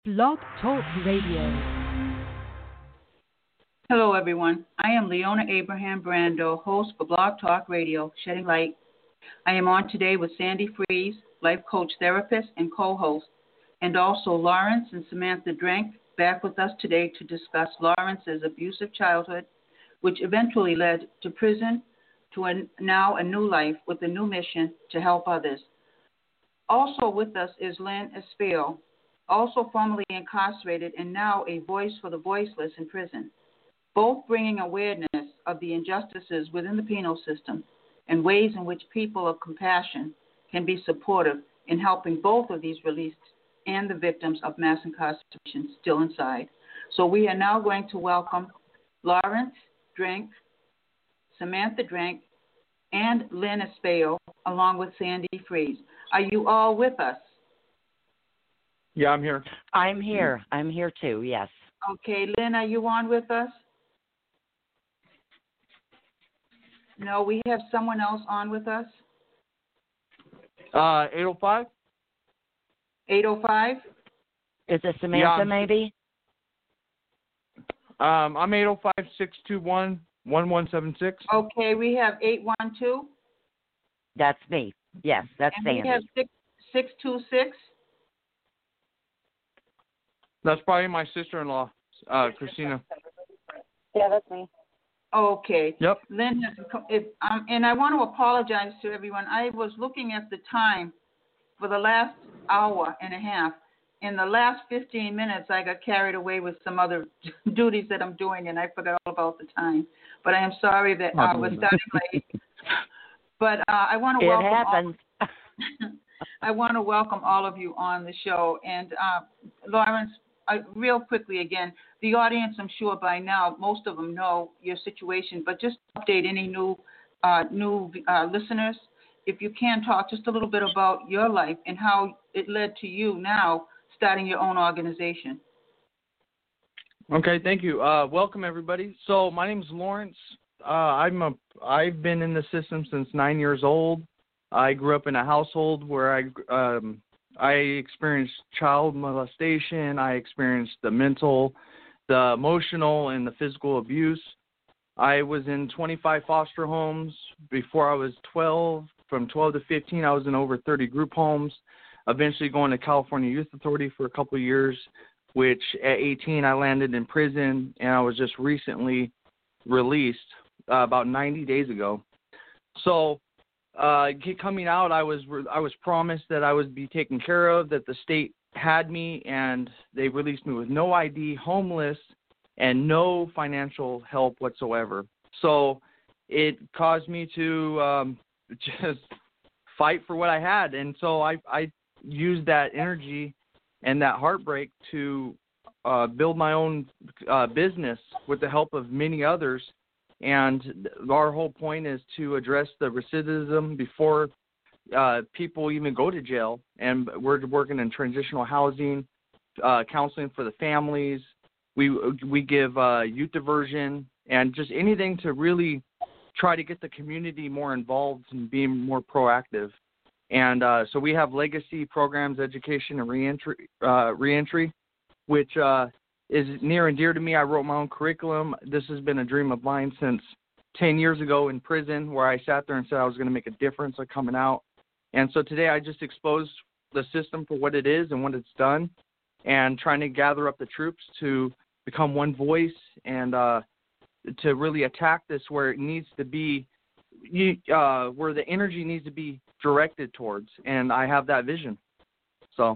Blog Talk Radio. Hello, everyone. I am Leona Abraham Brando, host for Blog Talk Radio, Shedding Light. I am on today with Sandy Fries, life coach therapist and co-host, and also Lawrence and Samantha Drank, back with us today to discuss Lawrence's abusive childhood, which eventually led to prison, to now a new life with a new mission to help others. Also with us is Lynn Espeo, also formerly incarcerated and now a voice for the voiceless in prison, both bringing awareness of the injustices within the penal system and ways in which people of compassion can be supportive in helping both of these released and the victims of mass incarceration still inside. So we are now going to welcome Lawrence Drank, Samantha Drank, and Lynn Espeo, along with Sandy Fries. Are you all with us? Yeah, I'm here. I'm here. I'm here too, yes. Okay, Lynn, are you on with us? No, we have someone else on with us. 805? 805? Is it Samantha, maybe? I'm 805-621-1176. Okay, we have 812. That's me. Yes, that's and Sandy. We have 626. That's probably my sister-in-law, Christina. Yeah, that's me. Okay. Yep. Lynn, and I want to apologize to everyone. I was looking at the time for the last hour and a half. In the last 15 minutes, I got carried away with some other duties that I'm doing, and I forgot all about the time. But I am sorry that we're starting late. But I want to welcome. It happens. I want to welcome all of you on the show. And Lawrence, real quickly again, the audience, I'm sure by now, most of them know your situation, but just update any new listeners. If you can talk just a little bit about your life and how it led to you now starting your own organization. Okay, thank you. Welcome, everybody. So my name is Lawrence. I've been in the system since 9 years old. I grew up in a household where I experienced child molestation. I experienced the mental, the emotional, and the physical abuse. I was in 25 foster homes before I was 12. From 12 to 15, I was in over 30 group homes, eventually going to California Youth Authority for a couple of years, which at 18 I landed in prison, and I was just recently released about 90 days ago. So coming out, I was promised that I would be taken care of, that the state had me, and they released me with no ID, homeless, and no financial help whatsoever. So it caused me to just fight for what I had, and so I used that energy and that heartbreak to build my own business with the help of many others. And our whole point is to address the recidivism before people even go to jail. And we're working in transitional housing, counseling for the families. We give youth diversion and just anything to really try to get the community more involved and being more proactive. And so we have legacy programs, education, and reentry, which is near and dear to me. I wrote my own curriculum. This has been a dream of mine since 10 years ago in prison, where I sat there and said I was going to make a difference by coming out. And so today I just exposed the system for what it is and what it's done, and trying to gather up the troops to become one voice and to really attack this where it needs to be, where the energy needs to be directed towards. And I have that vision. So.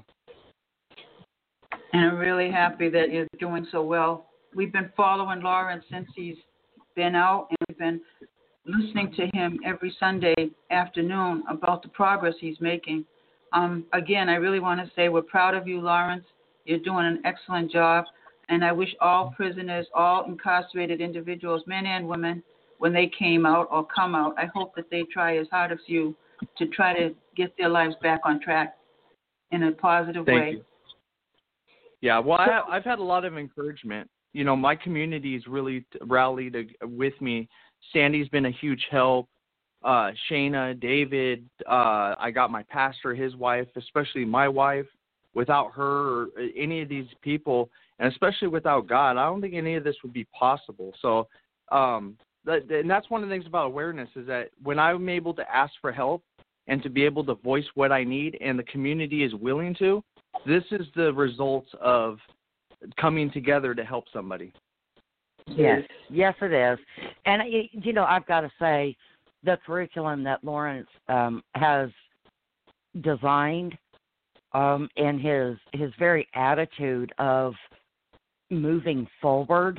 And I'm really happy that you're doing so well. We've been following Lawrence since he's been out, and we've been listening to him every Sunday afternoon about the progress he's making. Again, I really want to say we're proud of you, Lawrence. You're doing an excellent job. And I wish all prisoners, all incarcerated individuals, men and women, when they came out or come out, I hope that they try as hard as you to try to get their lives back on track in a positive way. Thank you. Yeah, well, I've had a lot of encouragement. You know, my community's really rallied with me. Sandy's been a huge help. Shayna, David, I got my pastor, his wife, especially my wife. without her or any of these people, and especially without God, I don't think any of this would be possible. So, and that's one of the things about awareness is that when I'm able to ask for help and to be able to voice what I need and the community is willing to, this is the results of coming together to help somebody. Yes, yes, it is. And, I've got to say, the curriculum that Lawrence has designed and his very attitude of moving forward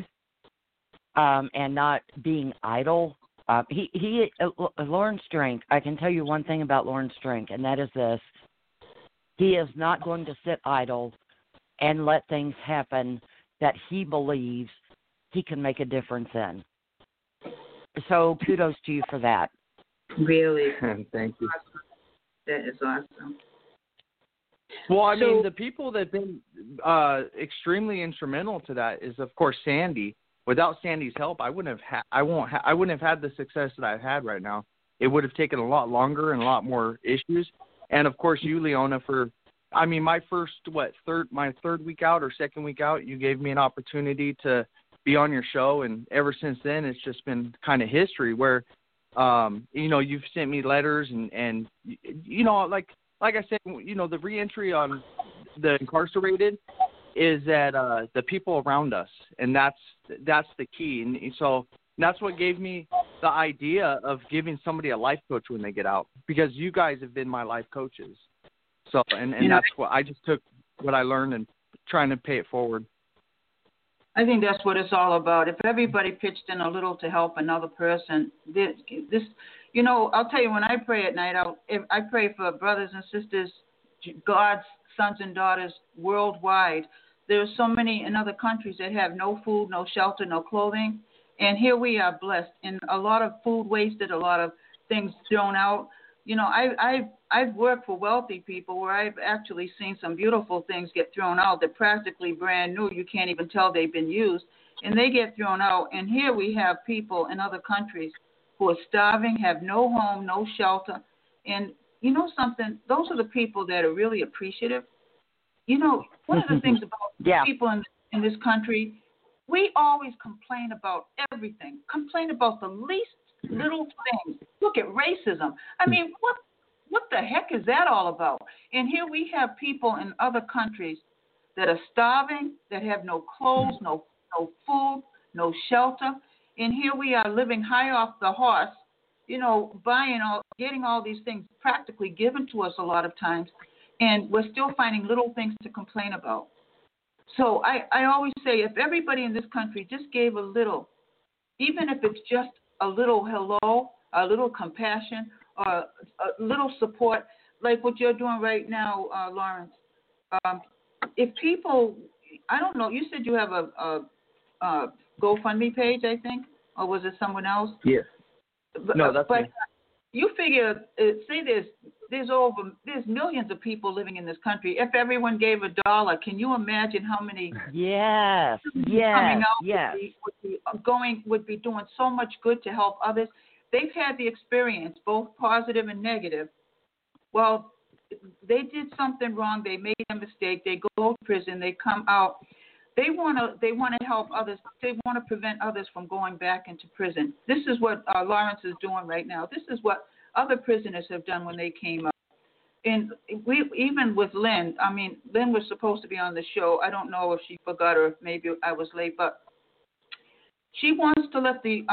and not being idle. Lawrence Drink, I can tell you one thing about Lawrence Drink, and that is this. He is not going to sit idle and let things happen that he believes he can make a difference in. So kudos to you for that. Really. Thank you. That is awesome. Well, I mean, the people that have been extremely instrumental to that is, of course, Sandy. Without Sandy's help, I wouldn't have had the success that I've had right now. It would have taken a lot longer and a lot more issues. And of course, you, Leona, my third week out or second week out, you gave me an opportunity to be on your show, and ever since then, it's just been kind of history. Where, you've sent me letters, and like I said, the reentry on the incarcerated is that the people around us, and that's the key. And so that's what gave me the idea of giving somebody a life coach when they get out, because you guys have been my life coaches. So, and that's what I just took what I learned and trying to pay it forward. I think that's what it's all about. If everybody pitched in a little to help another person, this, I'll tell you, when I pray at night, I pray for brothers and sisters, God's sons and daughters worldwide. There are so many in other countries that have no food, no shelter, no clothing. And here we are blessed, and a lot of food wasted, a lot of things thrown out. I've worked for wealthy people where I've actually seen some beautiful things get thrown out. They're practically brand new. You can't even tell they've been used, and they get thrown out. And here we have people in other countries who are starving, have no home, no shelter. And you know something? Those are the people that are really appreciative. One of the things about people in this country, we always complain about everything, complain about the least little things. Look at racism. I mean, what the heck is that all about? And here we have people in other countries that are starving, that have no clothes, no food, no shelter. And here we are living high off the horse, getting all these things practically given to us a lot of times. And we're still finding little things to complain about. So I always say, if everybody in this country just gave a little, even if it's just a little hello, a little compassion, or a little support, like what you're doing right now, Lawrence. If people, I don't know, you said you have a GoFundMe page, I think, or was it someone else? Yes. No, that's me. You figure, say there's millions of people living in this country. If everyone gave $1, can you imagine how many? Yes. Coming out would be doing so much good to help others. They've had the experience, both positive and negative. Well, they did something wrong. They made a mistake. They go to prison. They come out. They want to help others. They want to prevent others from going back into prison. This is what Lawrence is doing right now. This is what other prisoners have done when they came out. And even with Lynn, Lynn was supposed to be on the show. I don't know if she forgot or maybe I was late, but she wants to let the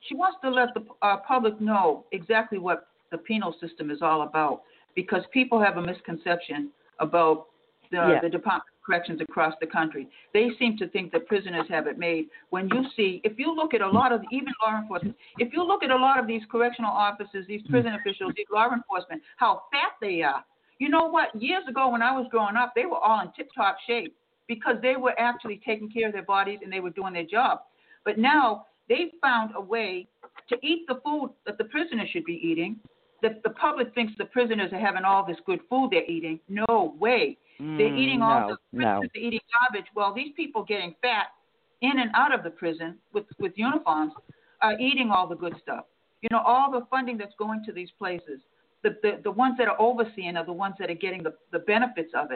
public know exactly what the penal system is all about, because people have a misconception about the Department of Corrections across the country. They seem to think that prisoners have it made. When you see, if you look at a lot of, even law enforcement, if you look at a lot of these correctional officers, these prison officials, these law enforcement, how fat they are. You know what? Years ago when I was growing up, they were all in tip-top shape because they were actually taking care of their bodies and they were doing their job. But now they've found a way to eat the food that the prisoners should be eating. The public thinks the prisoners are having all this good food they're eating. No way. They're eating all the prisoners are eating garbage. Well, these people getting fat in and out of the prison with uniforms are eating all the good stuff. All the funding that's going to these places. The ones that are overseeing are the ones that are getting the benefits of it.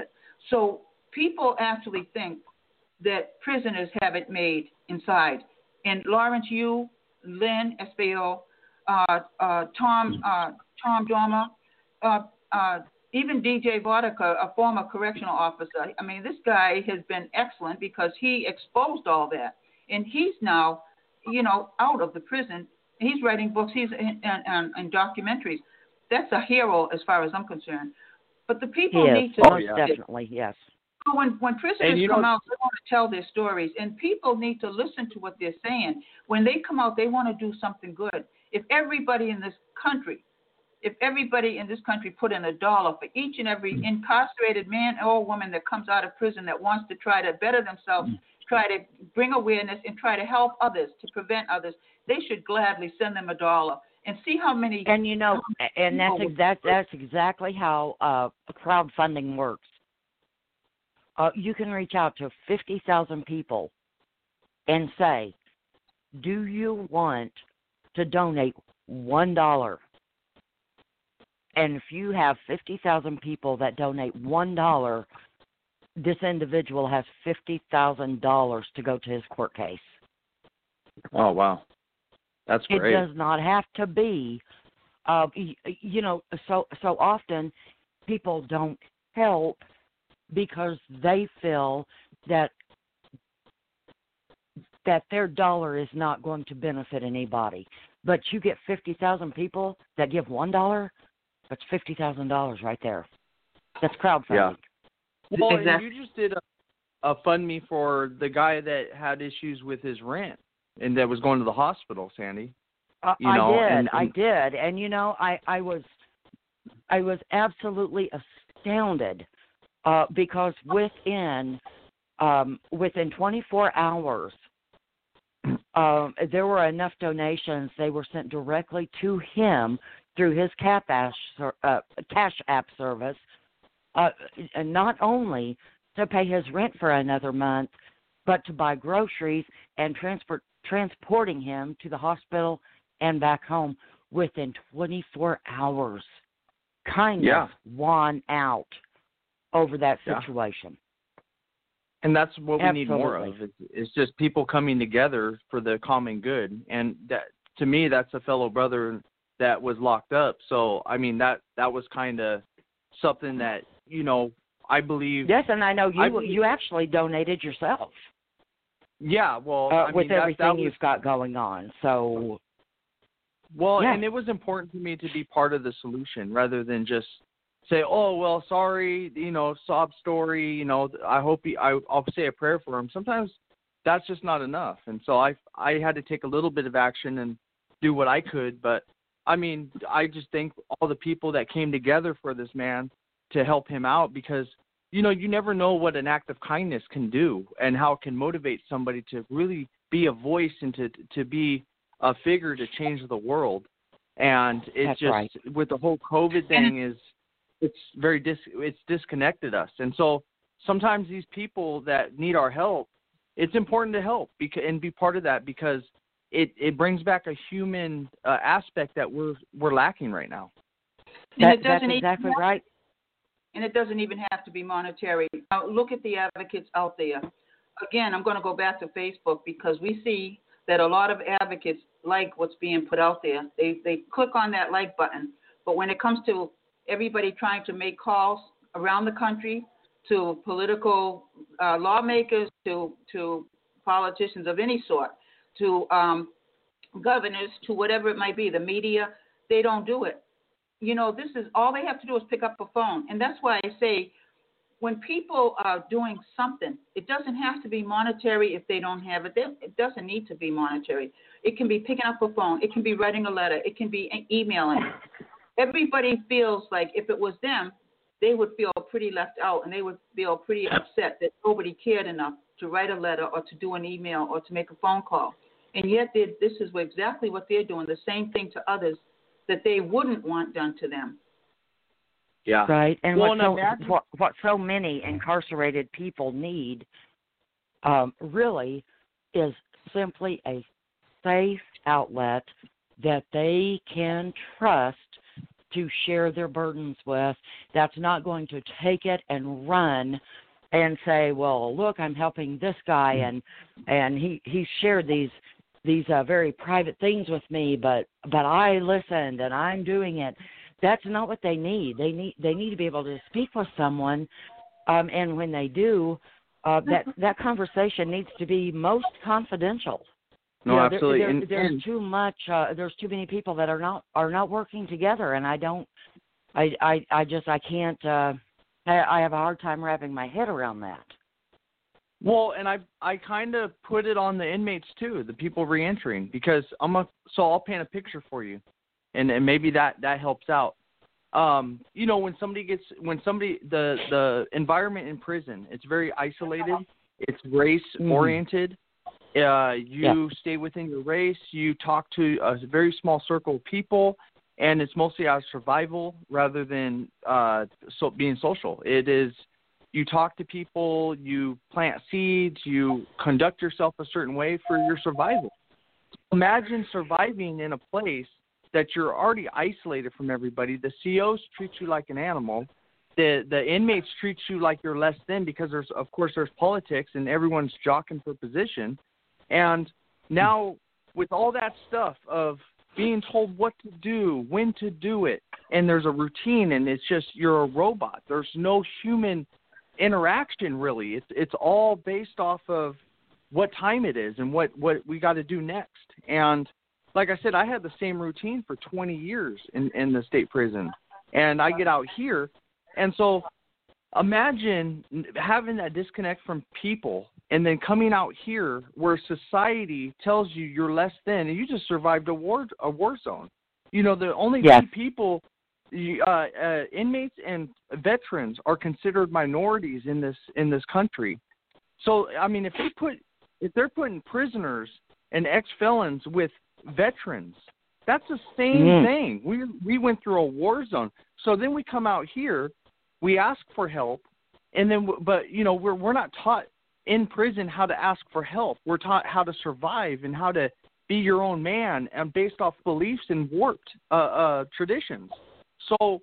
So people actually think that prisoners have it made inside. And Lawrence, you, Lynn Espejo, Tom Dormer, even DJ Vodka, a former correctional officer. I mean, this guy has been excellent because he exposed all that. And he's now, out of the prison. He's writing books. He's in documentaries. That's a hero as far as I'm concerned. But the people need to... Most definitely, yes. When prisoners come out, they want to tell their stories, and people need to listen to what they're saying. When they come out, they want to do something good. If everybody in this country put in $1 for each and every incarcerated man or woman that comes out of prison that wants to try to better themselves, try to bring awareness, and try to help others, to prevent others, they should gladly send them $1 and see how many. And and that's exactly how crowdfunding works. You can reach out to 50,000 people and say, do you want to donate $1? And if you have 50,000 people that donate $1, this individual has $50,000 to go to his court case. Oh, wow. That's great. It does not have to be, so often people don't help because they feel that their dollar is not going to benefit anybody. But you get 50,000 people that give $1, that's $50,000 right there. That's crowdfunding. Yeah. Well, exactly. You just did a fund me for the guy that had issues with his rent and that was going to the hospital, Sandy. I did. And I was absolutely astounded because within 24 hours, there were enough donations. They were sent directly to him through his Cash App service, and not only to pay his rent for another month, but to buy groceries and transporting him to the hospital and back home within 24 hours. Kindness won out over that situation. And that's what we need more of. Absolutely. It's just people coming together for the common good. And that, to me, that's a fellow brother that was locked up. So, I mean, that was kind of something that, I believe. Yes, and I know you actually donated yourself. Yeah, well, with everything you've got going on. So. Well, and it was important to me to be part of the solution rather than just say, oh, well, sorry, sob story, I hope I'll say a prayer for him. Sometimes that's just not enough. And so I had to take a little bit of action and do what I could. But, I mean, I just thank all the people that came together for this man to help him out because, you never know what an act of kindness can do and how it can motivate somebody to really be a voice and to be a figure to change the world. And it's with the whole COVID thing it's disconnected us. And so sometimes these people that need our help, it's important to help and be part of that because it brings back a human aspect that we're lacking right now. That's exactly right. And it doesn't even have to be monetary. Now, look at the advocates out there. Again, I'm going to go back to Facebook because we see that a lot of advocates like what's being put out there. They click on that like button. But when it comes to everybody trying to make calls around the country to political lawmakers, to politicians of any sort, to governors, to whatever it might be, the media, they don't do it. This is all they have to do is pick up a phone. And that's why I say when people are doing something, it doesn't have to be monetary if they don't have it. It doesn't need to be monetary. It can be picking up a phone. It can be writing a letter. It can be emailing. Everybody feels like if it was them, they would feel pretty left out and they would feel pretty upset that nobody cared enough to write a letter or to do an email or to make a phone call. And yet this is exactly what they're doing, the same thing to others that they wouldn't want done to them. Yeah. Right. And what so many incarcerated people need really is simply a safe outlet that they can trust to share their burdens with, that's not going to take it and run and say, well, look, I'm helping this guy, and he shared these very private things with me, but I listened and I'm doing it. That's not what they need. They need to be able to speak with someone, and when they do, that conversation needs to be most confidential. No, absolutely. There's too much. There's too many people that are not working together, and I can't. I have a hard time wrapping my head around that. Well, and I kind of put it on the inmates too, the people reentering, because I'll paint a picture for you, and maybe that helps out. You know, when the environment in prison, it's very isolated, it's race oriented. You stay within your race, you talk to a very small circle of people, and it's mostly out of survival rather than being social. It is, you talk to people, you plant seeds, you conduct yourself a certain way for your survival. Imagine surviving in a place that you're already isolated from everybody. The COs treat you like an animal. The inmates treat you like you're less than, because there's politics and everyone's jockeying for position. And now with all that stuff of being told what to do, when to do it, and there's a routine, and it's just you're a robot. There's no human interaction really. It's all based off of what time it is and what we got to do next. And like I said, I had the same routine for 20 years in the state prison, and I get out here, and so imagine having that disconnect from people and then coming out here where society tells you you're less than, and you just survived a war zone. You know, the only two people, inmates and veterans, are considered minorities in this country. So I mean, if they're putting prisoners and ex-felons with veterans, that's the same thing. We went through a war zone. So then we come out here, we ask for help, and then but you know, we're not taught in prison how to ask for help. We're taught how to survive and how to be your own man, and based off beliefs and warped traditions. So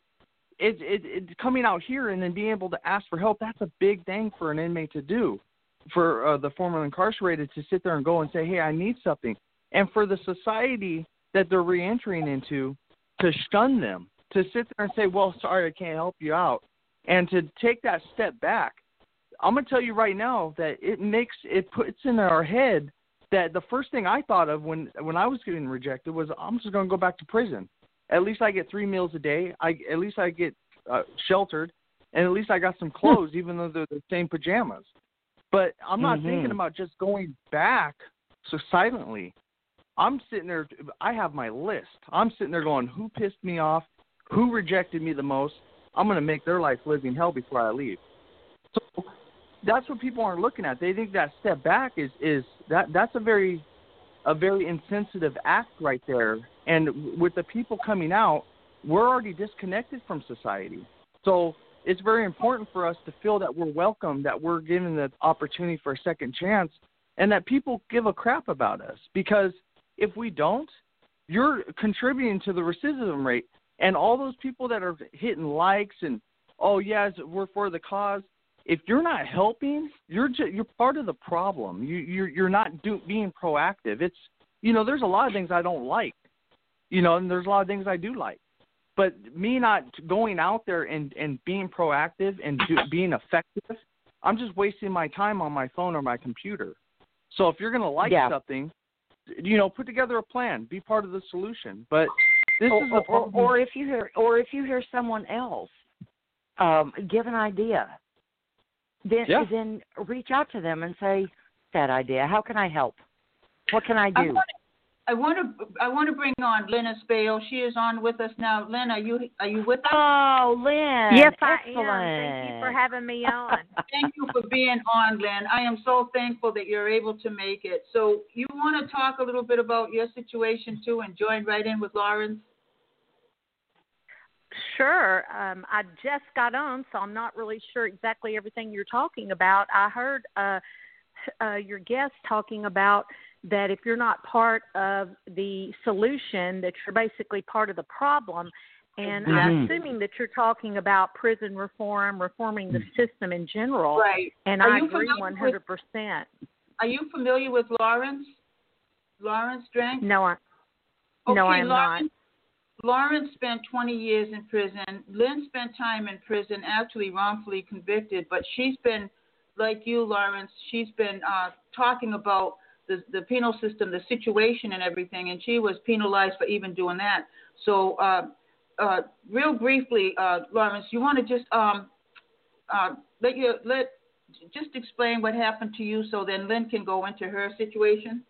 it coming out here and then being able to ask for help, that's a big thing for an inmate to do. For the formerly incarcerated to sit there and go and say, hey, I need something. And for the society that they're reentering into to shun them, to sit there and say, well, sorry, I can't help you out, and to take that step back. I'm going to tell you right now that it puts in our head that the first thing I thought of when I was getting rejected was, I'm just going to go back to prison. At least I get 3 meals a day. At least I get sheltered, and at least I got some clothes, even though they're the same pajamas. But I'm not thinking about just going back so silently. I'm sitting there. I have my list. I'm sitting there going, who pissed me off? Who rejected me the most? I'm going to make their life living hell before I leave. So that's what people aren't looking at. They think that step back that's a very insensitive act right there. And with the people coming out, we're already disconnected from society. So it's very important for us to feel that we're welcome, that we're given the opportunity for a second chance, and that people give a crap about us. Because if we don't, you're contributing to the recidivism rate. And all those people that are hitting likes and, oh, yes, we're for the cause, if you're not helping, you're part of the problem. You're not being proactive. It's, you know, there's a lot of things I don't like, you know, and there's a lot of things I do like. But me not going out there and being proactive and being effective, I'm just wasting my time on my phone or my computer. So if you're going to like something, you know, put together a plan, be part of the solution. But this is a problem. Or if you hear someone else give an idea, then reach out to them and say, that idea, how can I help? What can I do? I want to bring on Lynn Espejo. She is on with us now. Lynn, are you with us? Oh, Lynn. Yes, excellent. I am. Thank you for having me on. Thank you for being on, Lynn. I am so thankful that you're able to make it. So you want to talk a little bit about your situation, too, and join right in with Lawrence? Sure. I just got on, so I'm not really sure exactly everything you're talking about. I heard your guest talking about that if you're not part of the solution, that you're basically part of the problem. And Exactly. I'm assuming that you're talking about prison reform, reforming the system in general. Right. And Are I you agree familiar 100%. Are you familiar with Lawrence Drank? No, I am not. Lawrence spent 20 years in prison. Lynn spent time in prison, actually wrongfully convicted, but she's been, like you, Lawrence, she's been talking about the penal system, the situation and everything, and she was penalized for even doing that. So real briefly, Lawrence, you want to just just explain what happened to you so then Lynn can go into her situation?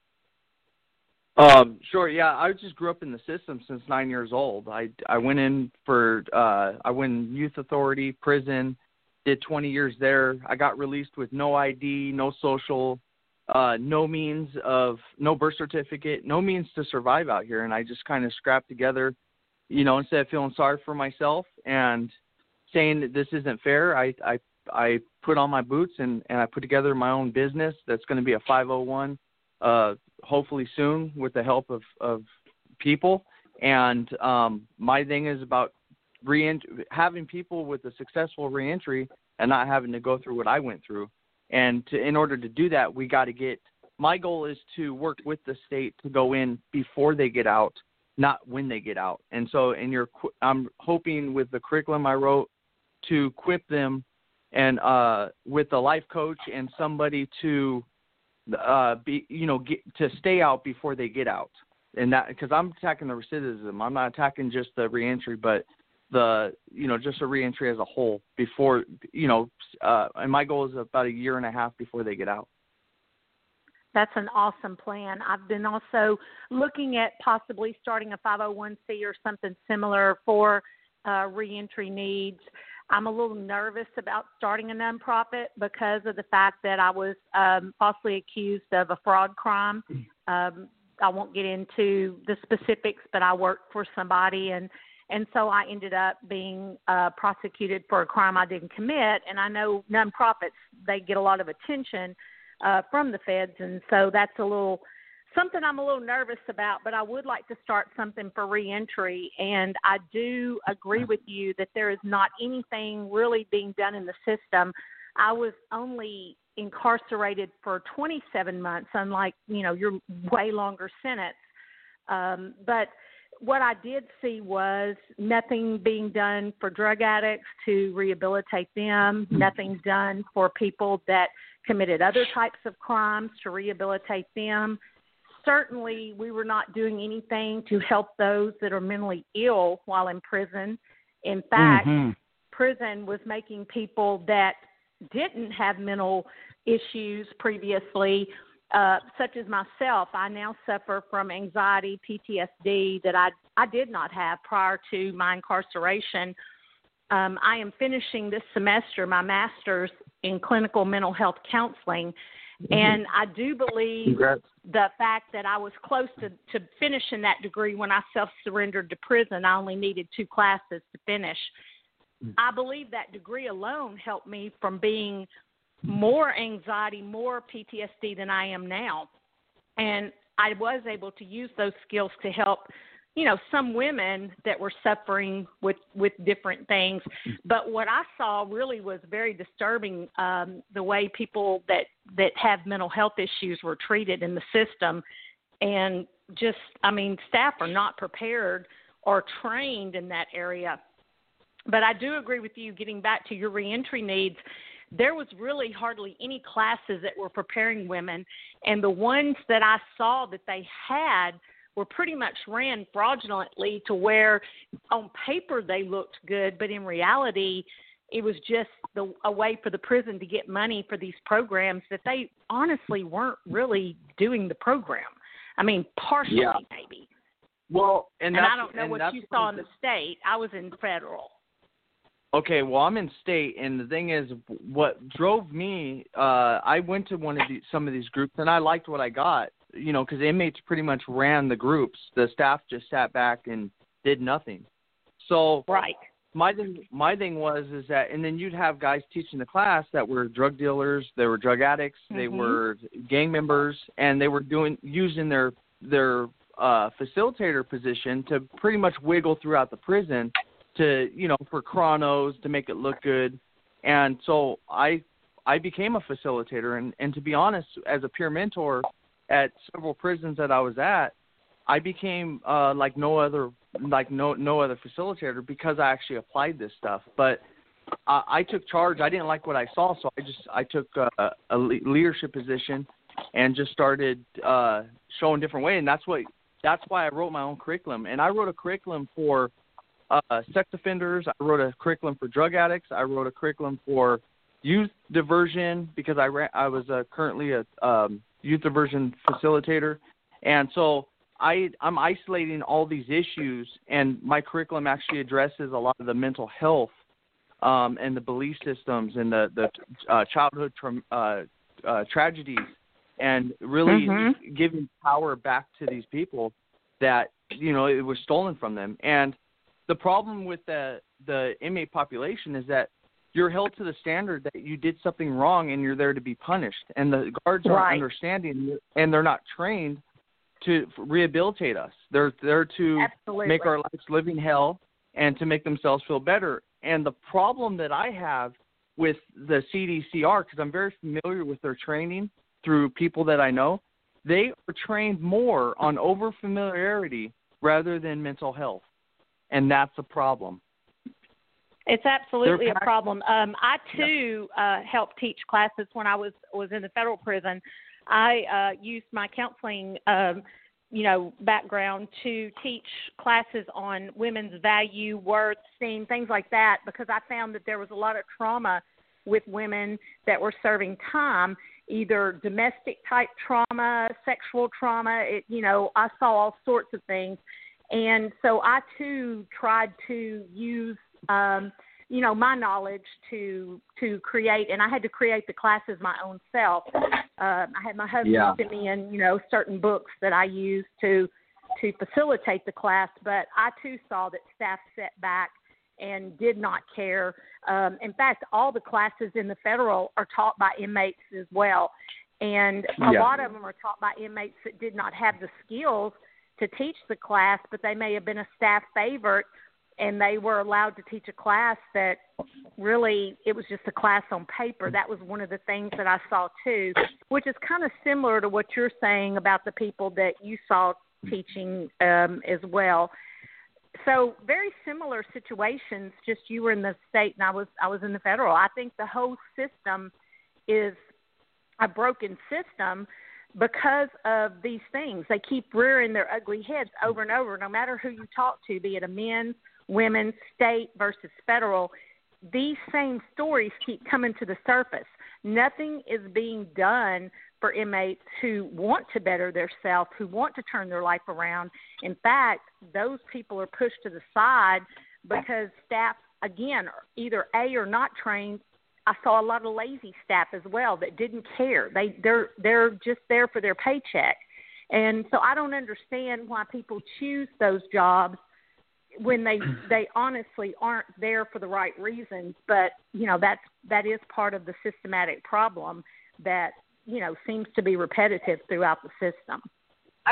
Sure. Yeah, I just grew up in the system since 9 years old. I went in for I went in youth authority, prison, did 20 years there. I got released with no ID, no social, no birth certificate, no means to survive out here. And I just kind of scrapped together, instead of feeling sorry for myself and saying that this isn't fair, I put on my boots and I put together my own business that's going to be a 501. Hopefully soon with the help of people. And my thing is about having people with a successful reentry and not having to go through what I went through. And in order to do that, we got to my goal is to work with the state to go in before they get out, not when they get out. And so I'm hoping with the curriculum I wrote to equip them and with a life coach and somebody to to stay out before they get out, and that because I'm attacking the recidivism. I'm not attacking just the reentry, but just a reentry as a whole before and my goal is about a year and a half before they get out. That's an awesome plan. I've been also looking at possibly starting a 501c or something similar for reentry needs. I'm a little nervous about starting a nonprofit because of the fact that I was falsely accused of a fraud crime. I won't get into the specifics, but I worked for somebody, and so I ended up being prosecuted for a crime I didn't commit. And I know nonprofits, they get a lot of attention from the feds, and so that's something I'm a little nervous about, but I would like to start something for reentry. And I do agree with you that there is not anything really being done in the system. I was only incarcerated for 27 months, unlike, your way longer sentence. But what I did see was nothing being done for drug addicts to rehabilitate them, nothing done for people that committed other types of crimes to rehabilitate them. Certainly, we were not doing anything to help those that are mentally ill while in prison. In fact, prison was making people that didn't have mental issues previously, such as myself. I now suffer from anxiety, PTSD that I did not have prior to my incarceration. I am finishing this semester my master's in clinical mental health counseling. And I do believe the fact that I was close to finishing that degree when I self-surrendered to prison. I only needed 2 classes to finish. I believe that degree alone helped me from being more anxiety, more PTSD than I am now. And I was able to use those skills to help, some women that were suffering with different things. But what I saw really was very disturbing, the way people that have mental health issues were treated in the system. And staff are not prepared or trained in that area. But I do agree with you, getting back to your reentry needs, there was really hardly any classes that were preparing women. And the ones that I saw that they had were pretty much ran fraudulently to where on paper they looked good, but in reality it was just a way for the prison to get money for these programs that they honestly weren't really doing the program. I mean, partially maybe. Well, and I don't know what you saw in the state. I was in federal. Okay, well, I'm in state, and the thing is, what drove me, I went to some of these groups, and I liked what I got. Because inmates pretty much ran the groups. The staff just sat back and did nothing. So right. My thing was that, and then you'd have guys teaching the class that were drug dealers, they were drug addicts, they were gang members, and they were using their facilitator position to pretty much wiggle throughout the prison to, for chronos, to make it look good. And so I became a facilitator. And to be honest, as a peer mentor at several prisons that I was at, I became like no other facilitator because I actually applied this stuff. But I took charge. I didn't like what I saw, so I took a leadership position and just started showing different way. And that's why I wrote my own curriculum. And I wrote a curriculum for sex offenders. I wrote a curriculum for drug addicts. I wrote a curriculum for youth diversion because I was currently a youth diversion facilitator. And so I'm isolating all these issues, and my curriculum actually addresses a lot of the mental health and the belief systems and the childhood tragedies, and really giving power back to these people that, it was stolen from them. And the problem with the inmate population is that you're held to the standard that you did something wrong and you're there to be punished. And the guards aren't understanding, and they're not trained to rehabilitate us. They're there to make our lives living hell and to make themselves feel better. And the problem that I have with the CDCR, because I'm very familiar with their training through people that I know, they are trained more on over-familiarity rather than mental health. And that's a problem. It's absolutely a problem. I, too, helped teach classes when I was in the federal prison. I used my counseling, background to teach classes on women's value, worth, esteem, things like that, because I found that there was a lot of trauma with women that were serving time, either domestic-type trauma, sexual trauma. I saw all sorts of things. And so I, too, tried to use my knowledge to create, and I had to create the classes my own self. I had my husband send me in, certain books that I used to facilitate the class, but I too saw that staff sat back and did not care. In fact, all the classes in the federal are taught by inmates as well, and a lot of them are taught by inmates that did not have the skills to teach the class, but they may have been a staff favorite, and they were allowed to teach a class that really, it was just a class on paper. That was one of the things that I saw too, which is kind of similar to what you're saying about the people that you saw teaching as well. So very similar situations, just you were in the state and I was in the federal. I think the whole system is a broken system because of these things. They keep rearing their ugly heads over and over, no matter who you talk to, be it a men's, women's, state versus federal. These same stories keep coming to the surface. Nothing is being done for inmates who want to better themselves, who want to turn their life around. In fact, those people are pushed to the side because staff, again, are either A, are not trained. I saw a lot of lazy staff as well that didn't care. They're just there for their paycheck. And so I don't understand why people choose those jobs when they honestly aren't there for the right reasons. But, that is part of the systematic problem that, seems to be repetitive throughout the system. I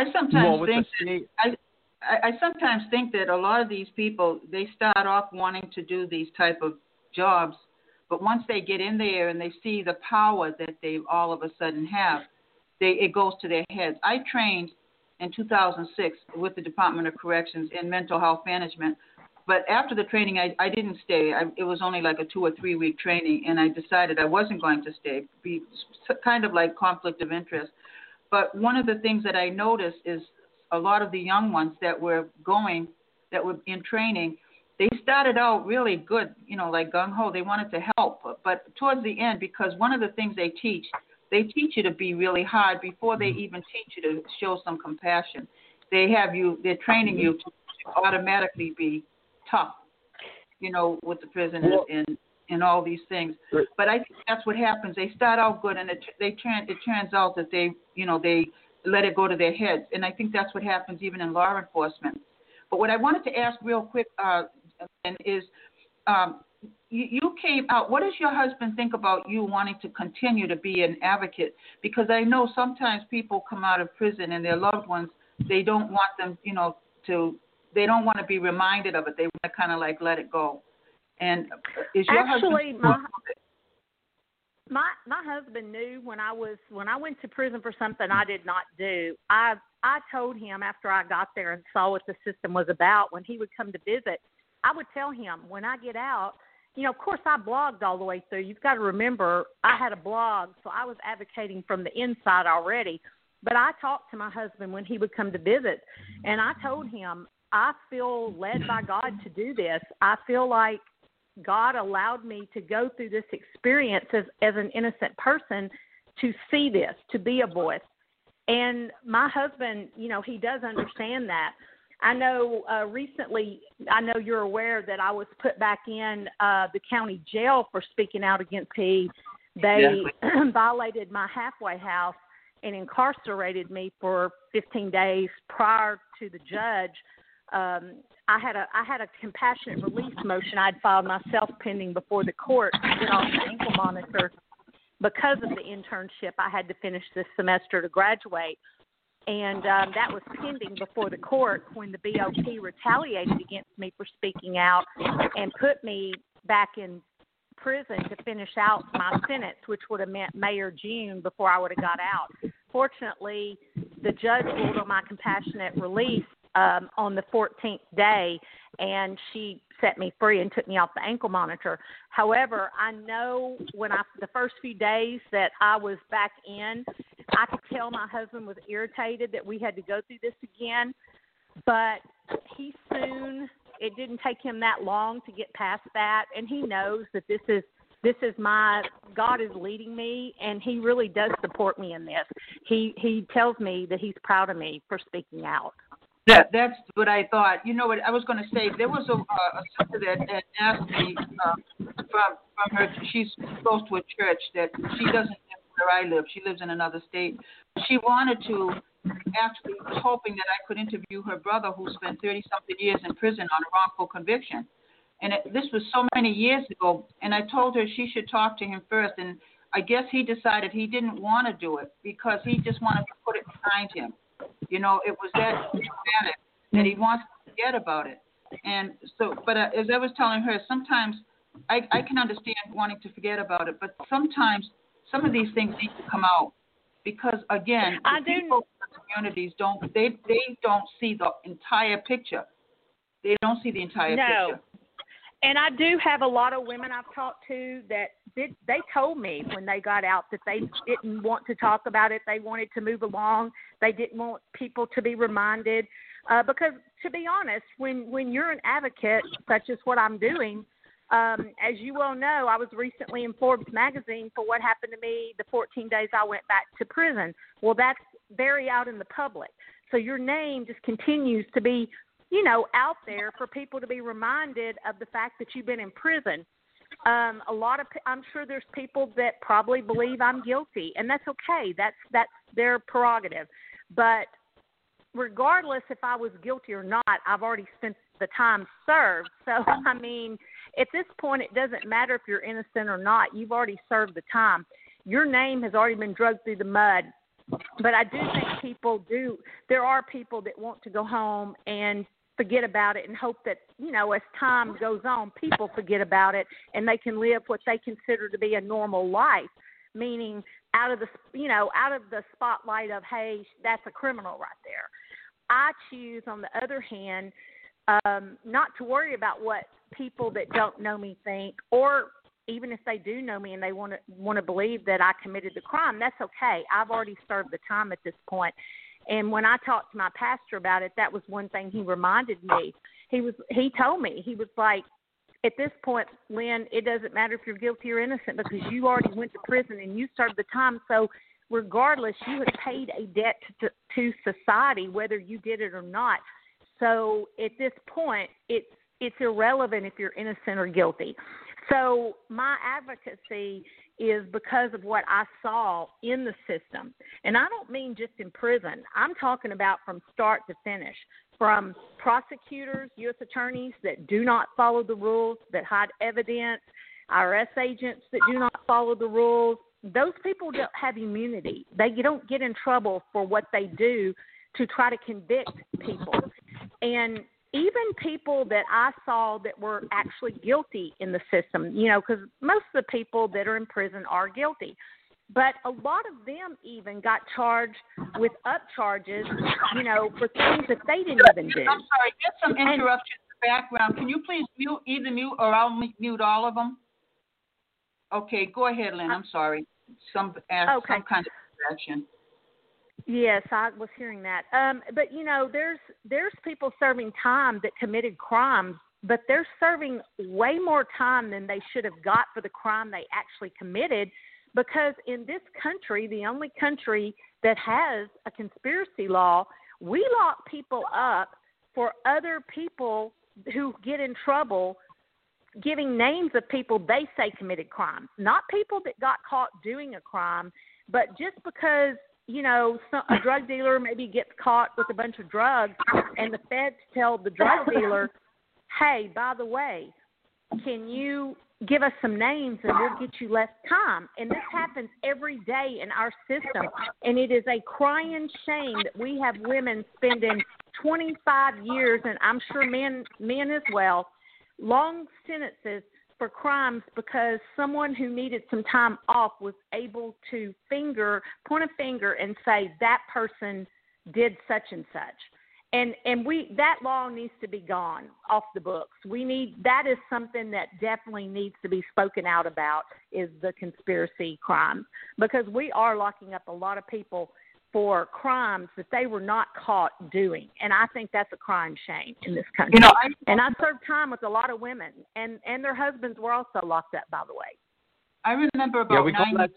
sometimes think that a lot of these people, they start off wanting to do these type of jobs, but once they get in there and they see the power that they all of a sudden have, it goes to their heads. I trained in 2006 with the Department of Corrections in mental health management. But after the training, I didn't stay. It was only like a 2 or 3 week training, and I decided I wasn't going to stay, be kind of like conflict of interest. But one of the things that I noticed is a lot of the young ones that were in training, they started out really good, like gung-ho. They wanted to help. But towards the end, because one of the things they teach you to be really hard before they even teach you to show some compassion. They're training you to automatically be tough, with the prisoners and all these things. But I think that's what happens. They start out good, and it turns out that they let it go to their heads. And I think that's what happens even in law enforcement. But what I wanted to ask real quick is, you came out. What does your husband think about you wanting to continue to be an advocate? Because I know sometimes people come out of prison and their loved ones they don't want them, they don't want to be reminded of it. They want to kind of like let it go. And is your husband? My husband knew when I went to prison for something I did not do. I told him after I got there and saw what the system was about, when he would come to visit, I would tell him, when I get out, of course I blogged all the way through. You've got to remember, I had a blog, so I was advocating from the inside already. But I talked to my husband when he would come to visit, and I told him, I feel led by God to do this. I feel like God allowed me to go through this experience as an innocent person to see this, to be a voice. And my husband, he does understand that. I know recently, I know you're aware that I was put back in the county jail for speaking out against he. They violated my halfway house and incarcerated me for 15 days prior to the judge. I had a compassionate release motion I'd filed myself pending before the court to get off the ankle monitor because of the internship. I had to finish this semester to graduate. And that was pending before the court when the BOP retaliated against me for speaking out and put me back in prison to finish out my sentence, which would have meant May or June before I would have got out. Fortunately, the judge ruled on my compassionate release on the 14th day, and she set me free and took me off the ankle monitor. However, I know the first few days that I was back in, I could tell my husband was irritated that we had to go through this again, but it didn't take him that long to get past that, and he knows that this is God is leading me, and he really does support me in this. He tells me that he's proud of me for speaking out. That's what I thought. You know what I was going to say? There was a sister that asked me from her. She's close to a church that she doesn't live where I live. She lives in another state. She wanted to, actually was hoping that I could interview her brother who spent 30-something years in prison on a wrongful conviction. And this was so many years ago. And I told her she should talk to him first. And I guess he decided he didn't want to do it because he just wanted to put it behind him. It was that dramatic that he wants to forget about it. And so, but as I was telling her, sometimes I can understand wanting to forget about it, but sometimes some of these things need to come out because, again, people in the communities don't see the entire picture. They don't see the entire picture. And I do have a lot of women I've talked to that they told me when they got out that they didn't want to talk about it. They wanted to move along. They didn't want people to be reminded. Because, to be honest, when you're an advocate, such as what I'm doing, as you well know, I was recently in Forbes magazine for what happened to me the 14 days I went back to prison. Well, that's very out in the public. So your name just continues to be out there for people to be reminded of the fact that you've been in prison. I'm sure there's people that probably believe I'm guilty, and that's okay. That's their prerogative. But regardless if I was guilty or not, I've already spent the time served. So, I mean, at this point, it doesn't matter if you're innocent or not. You've already served the time. Your name has already been dragged through the mud. But I do think there are people that want to go home and forget about it and hope that, as time goes on, people forget about it and they can live what they consider to be a normal life, meaning out of the spotlight of, hey, that's a criminal right there. I choose, on the other hand, not to worry about what people that don't know me think, or even if they do know me and they want to believe that I committed the crime, that's okay. I've already served the time at this point. And when I talked to my pastor about it, that was one thing he reminded me. He told me, he was like, at this point, Lynn, it doesn't matter if you're guilty or innocent because you already went to prison and you served the time. So regardless, you have paid a debt to society, whether you did it or not. So at this point, it's irrelevant if you're innocent or guilty. So my advocacy is because of what I saw in the system. And I don't mean just in prison. I'm talking about from start to finish, from prosecutors, U.S. attorneys that do not follow the rules, that hide evidence, IRS agents that do not follow the rules. Those people don't have immunity. They don't get in trouble for what they do to try to convict people. And even people that I saw that were actually guilty in the system, because most of the people that are in prison are guilty. But a lot of them even got charged with upcharges, for things that they didn't even do. I'm sorry, there's some interruption in the background. Can you please either mute or I'll mute all of them? Okay, go ahead, Lynn. I'm sorry. Some kind of distraction. Yes, I was hearing that. But there's people serving time that committed crimes, but they're serving way more time than they should have got for the crime they actually committed. Because in this country, the only country that has a conspiracy law, we lock people up for other people who get in trouble, giving names of people they say committed crimes, not people that got caught doing a crime, but just because, a drug dealer maybe gets caught with a bunch of drugs and the feds tell the drug dealer, hey, by the way, can you give us some names and we'll get you less time. And this happens every day in our system. And it is a crying shame that we have women spending 25 years, and I'm sure men as well, long sentences for crimes because someone who needed some time off was able to point a finger and say that person did such and such. And that law needs to be gone off the books. That is something that definitely needs to be spoken out about, is the conspiracy crimes, because we are locking up a lot of people for crimes that they were not caught doing. And I think that's a crying shame in this country. And I served time with a lot of women, and their husbands were also locked up, by the way. I remember about 9 years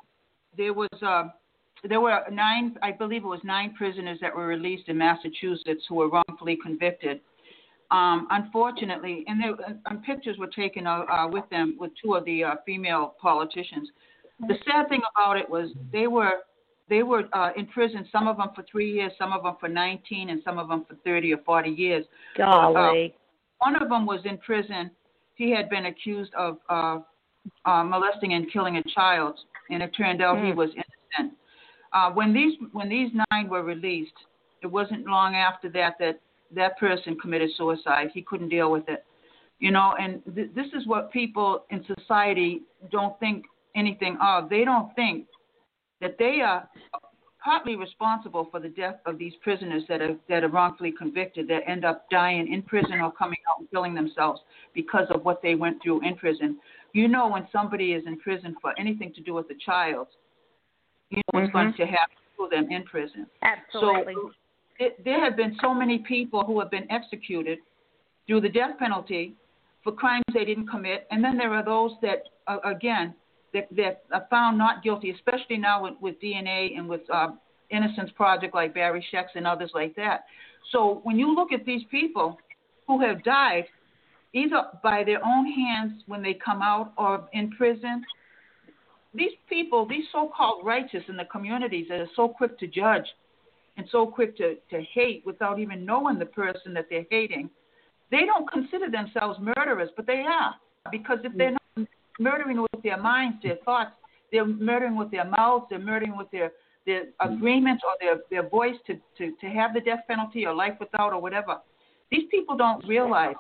ago, there were 9, I believe it was 9 prisoners that were released in Massachusetts who were wrongfully convicted. Unfortunately, and pictures were taken with them, with 2 of the female politicians. The sad thing about it was they were in prison, some of them for 3 years, some of them for 19, and some of them for 30 or 40 years. Golly. One of them was in prison. He had been accused of molesting and killing a child, and it turned out he was innocent. When these 9 were released, it wasn't long after that person committed suicide. He couldn't deal with it, and this is what people in society don't think anything of. They don't think that they are partly responsible for the death of these prisoners that are wrongfully convicted, that end up dying in prison or coming out and killing themselves because of what they went through in prison. When somebody is in prison for anything to do with a child, what's going to happen to them in prison. Absolutely. So there have been so many people who have been executed through the death penalty for crimes they didn't commit, and then there are those that, again, that are found not guilty, especially now with DNA and with Innocence Project like Barry Schechts and others like that. So when you look at these people who have died, either by their own hands when they come out or in prison, these people, these so-called righteous in the communities that are so quick to judge and so quick to hate without even knowing the person that they're hating, they don't consider themselves murderers, but they are. Because if they're not murdering with their minds, their thoughts, they're murdering with their mouths, they're murdering with their agreements or their voice to have the death penalty or life without or whatever. These people don't realize.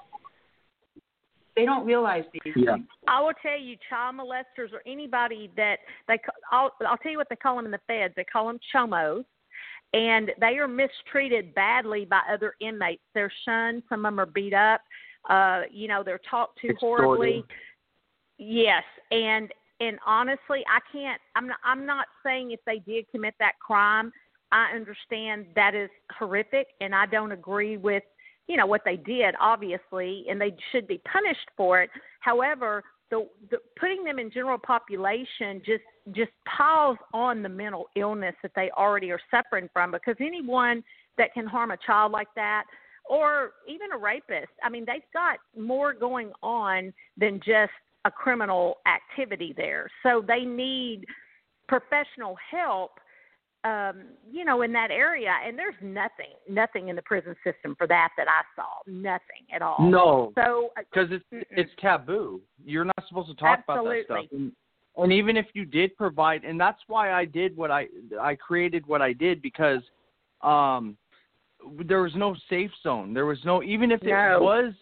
They don't realize these things. I will tell you, child molesters or anybody that I'll tell you what they call them in the feds. They call them chomos, and they are mistreated badly by other inmates. They're shunned. Some of them are beat up. They're talked to horribly. Yes, and honestly, I'm not saying if they did commit that crime. I understand that is horrific, and I don't agree with what they did, obviously, and they should be punished for it. However, the putting them in general population just piles on the mental illness that they already are suffering from, because anyone that can harm a child like that, or even a rapist, they've got more going on than just a criminal activity there. So they need professional help in that area, and there's nothing in the prison system for that I saw. Nothing at all. No. So because it's taboo. You're not supposed to talk about that stuff. And even if you did provide, and that's why I did what I created what I did, because there was no safe zone. There was no, even if there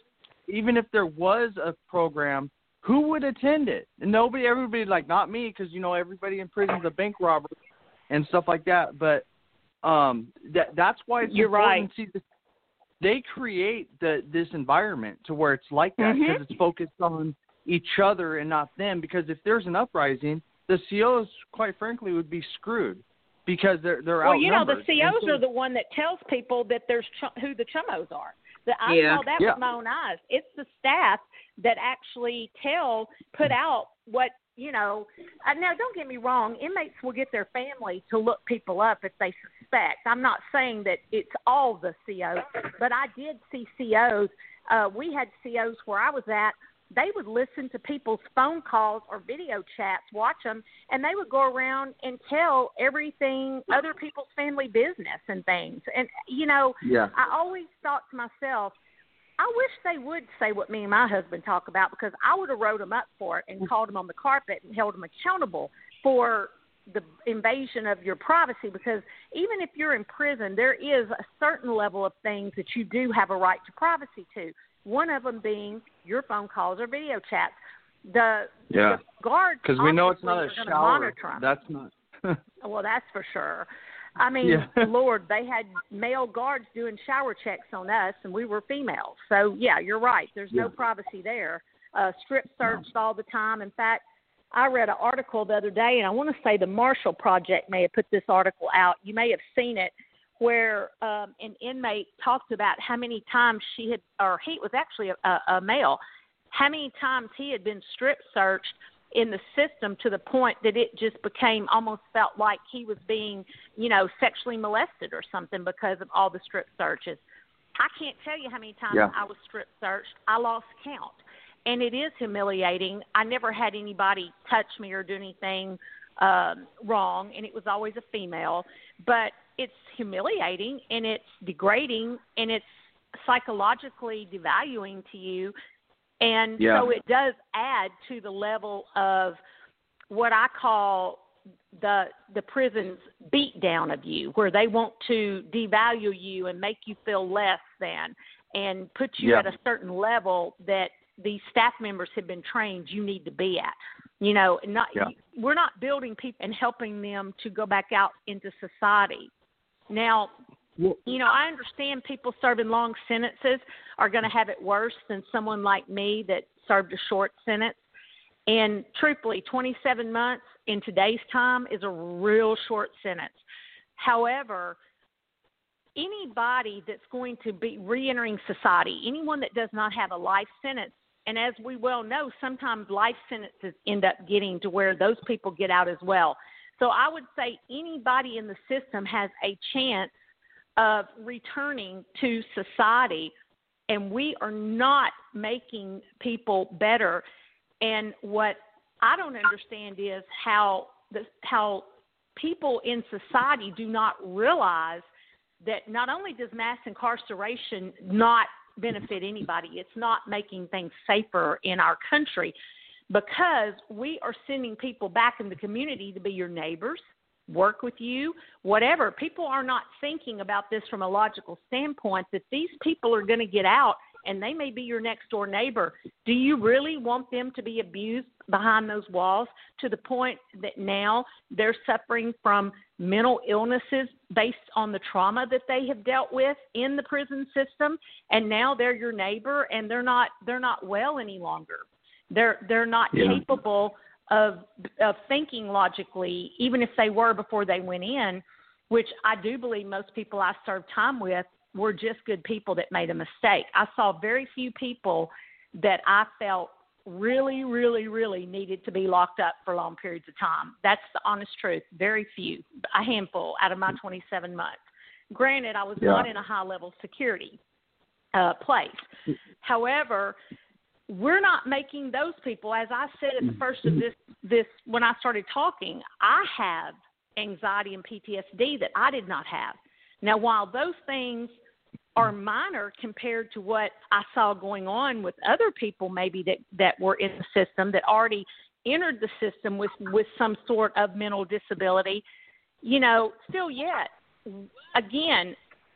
was a program, who would attend it? And everybody like, not me, because, you know, everybody in prison is a bank robber and stuff like that. But that's why it's You're important right. to see they create this environment to where it's like that, because it's focused on each other and not them. Because if there's an uprising, the COs, quite frankly, would be screwed because they're well, outnumbered. you know, the COs are the one that tells people that there's who the chummos are. I saw that with my own eyes. It's the staff that actually put out what, you know. Now, don't get me wrong. Inmates will get their family to look people up if they suspect. I'm not saying that it's all the COs, but I did see COs. We had COs where I was at. They would listen to people's phone calls or video chats, watch them, and they would go around and tell everything, other people's family business and things. And, you know, I always thought to myself, I wish they would say what me and my husband talk about, because I would have wrote them up for it and called them on the carpet and held them accountable for the invasion of your privacy. Because even if you're in prison, there is a certain level of things that you do have a right to privacy to. One of them being your phone calls or video chats. The guards, because we know it's not a shower. That's not. Well, that's for sure. I mean, Lord, they had male guards doing shower checks on us, and we were females. So, yeah, you're right. There's no privacy there. Strip searched all the time. In fact, I read an article the other day, and I want to say the Marshall Project may have put this article out. You may have seen it, where an inmate talked about how many times he was actually a male, how many times he had been strip searched in the system to the point that it just almost felt like he was being, you know, sexually molested or something because of all the strip searches. I can't tell you how many times I was strip searched. I lost count. And it is humiliating. I never had anybody touch me or do anything wrong, and it was always a female. But it's humiliating, and it's degrading, and it's psychologically devaluing to you. And so it does add to the level of what I call the prison's beat down of you, where they want to devalue you and make you feel less than and put you at a certain level that these staff members have been trained you need to be at. You know, we're not building people and helping them to go back out into society. Now, you know, I understand people serving long sentences are going to have it worse than someone like me that served a short sentence. And truthfully, 27 months in today's time is a real short sentence. However, anybody that's going to be reentering society, anyone that does not have a life sentence, and as we well know, sometimes life sentences end up getting to where those people get out as well. So I would say anybody in the system has a chance of returning to society, and we are not making people better. And what I don't understand is how people in society do not realize that not only does mass incarceration not benefit anybody, it's not making things safer in our country, because we are sending people back in the community to be your neighbors, work with you, whatever. People are not thinking about this from a logical standpoint, that these people are going to get out and they may be your next door neighbor. Do you really want them to be abused behind those walls to the point that now they're suffering from mental illnesses based on the trauma that they have dealt with in the prison system, and now they're your neighbor and they're not well any longer? They're not capable of thinking logically, even if they were before they went in, which I do believe most people I served time with were just good people that made a mistake. I saw very few people that I felt really, really, really needed to be locked up for long periods of time. That's the honest truth. Very few, a handful out of my 27 months. Granted, I was not in a high-level security place. However, we're not making those people, as I said at the first of this when I started talking, I have anxiety and PTSD that I did not have. Now, while those things are minor compared to what I saw going on with other people maybe that were in the system, that already entered the system with some sort of mental disability, you know, still yet, again,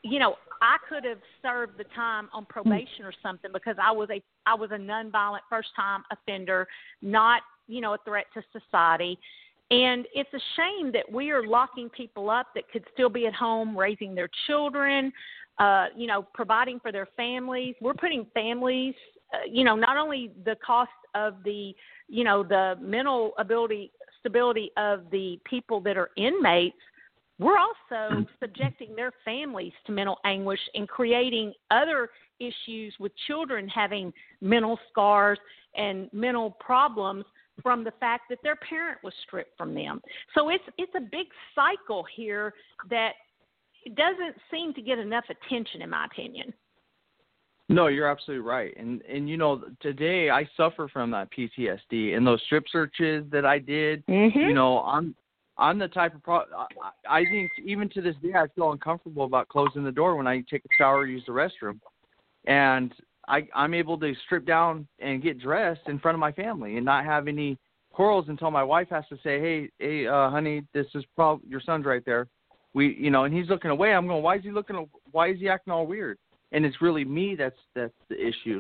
I could have served the time on probation or something because I was a nonviolent first-time offender, not, a threat to society. And it's a shame that we are locking people up that could still be at home raising their children, providing for their families. We're putting families, not only the cost of the mental stability of the people that are inmates, we're also subjecting their families to mental anguish and creating other issues with children having mental scars and mental problems from the fact that their parent was stripped from them. So it's a big cycle here that doesn't seem to get enough attention, in my opinion. No, you're absolutely right. And today I suffer from that PTSD, and those strip searches that I did, I'm the type of I think even to this day I feel uncomfortable about closing the door when I take a shower or use the restroom. And I'm able to strip down and get dressed in front of my family and not have any quarrels until my wife has to say, hey, honey, this is probably your son's right there. And he's looking away. I'm going, why is he acting all weird? And it's really me that's the issue.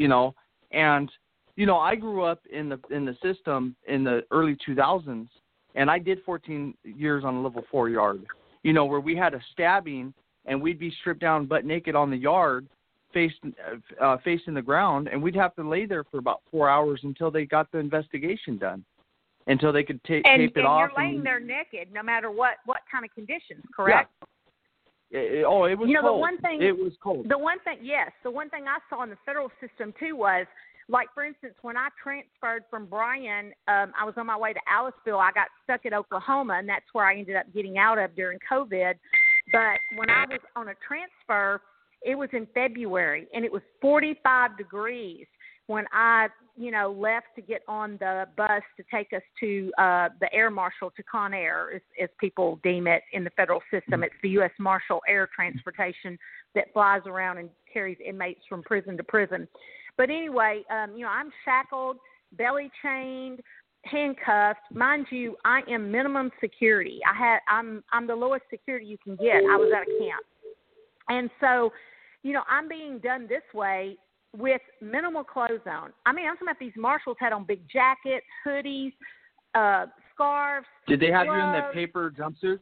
And I grew up in the system in the early 2000s, and I did 14 years on a level 4 yard, where we had a stabbing and we'd be stripped down butt naked on the yard, facing the ground, and we'd have to lay there for about 4 hours until they got the investigation done, until they could tape it off. And you're laying there naked no matter what kind of conditions, correct? Yeah. It was cold. The one thing, it was cold. The one thing I saw in the federal system too was, like, for instance, when I transferred from Bryan, I was on my way to Aliceville. I got stuck at Oklahoma, and that's where I ended up getting out of during COVID. But when I was on a transfer, it was in February, and it was 45 degrees when I, left to get on the bus to take us to the Air Marshal, to Con Air, as people deem it in the federal system. It's the U.S. Marshal Air Transportation that flies around and carries inmates from prison to prison. But anyway, I'm shackled, belly chained, handcuffed. Mind you, I am minimum security. I'm the lowest security you can get. I was at a camp. And so, I'm being done this way with minimal clothes on. I mean, I'm talking about these marshals had on big jackets, hoodies, scarves. Did they have gloves. you in the paper jumpsuits?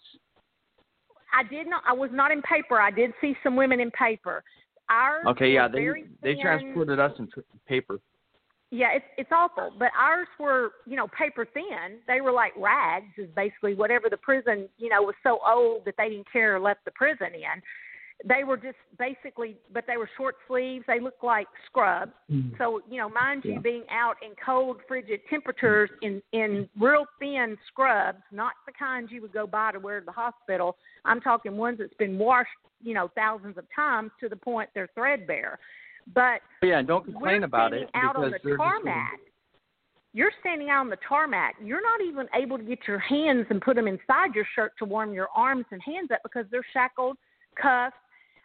I did not. I was not in paper. I did see some women in paper. Ours they transported us in paper. Yeah, it's awful. But ours were, paper thin. They were like rags, is basically whatever the prison, was so old that they didn't care or left the prison in. They were just basically, but they were short sleeves. They looked like scrubs. Mm-hmm. So, mind you, being out in cold, frigid temperatures in real thin scrubs, not the kinds you would go buy to wear to the hospital. I'm talking ones that's been washed, thousands of times to the point they're threadbare. But don't complain about it. Out on the tarmac. You're standing out on the tarmac. You're not even able to get your hands and put them inside your shirt to warm your arms and hands up because they're shackled, cuffed.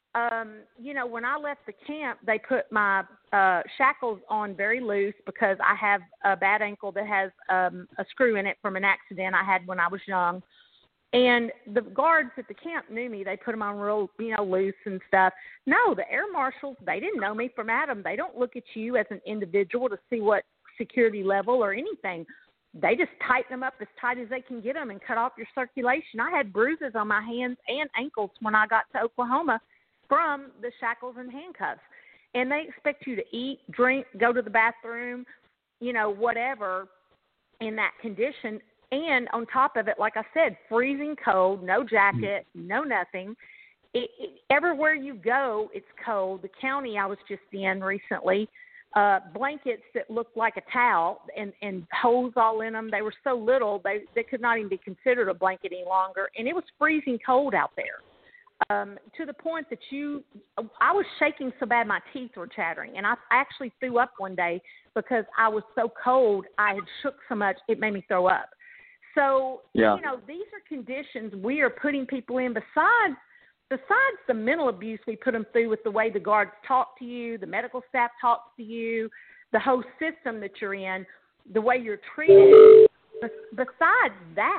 When I left the camp, they put my shackles on very loose because I have a bad ankle that has a screw in it from an accident I had when I was young. And the guards at the camp knew me. They put them on real, loose and stuff. No, the air marshals, they didn't know me from Adam. They don't look at you as an individual to see what security level or anything. They just tighten them up as tight as they can get them and cut off your circulation. I had bruises on my hands and ankles when I got to Oklahoma from the shackles and handcuffs. And they expect you to eat, drink, go to the bathroom, whatever in that condition. And on top of it, like I said, freezing cold, no jacket, no nothing. Everywhere you go, it's cold. The county I was just in recently, blankets that looked like a towel and holes all in them. They were so little, they could not even be considered a blanket any longer. And it was freezing cold out there. To the point that I was shaking so bad my teeth were chattering. And I actually threw up one day because I was so cold. I had shook so much, it made me throw up. So, these are conditions we are putting people in besides the mental abuse we put them through with the way the guards talk to you, the medical staff talks to you, the whole system that you're in, the way you're treated. Besides that,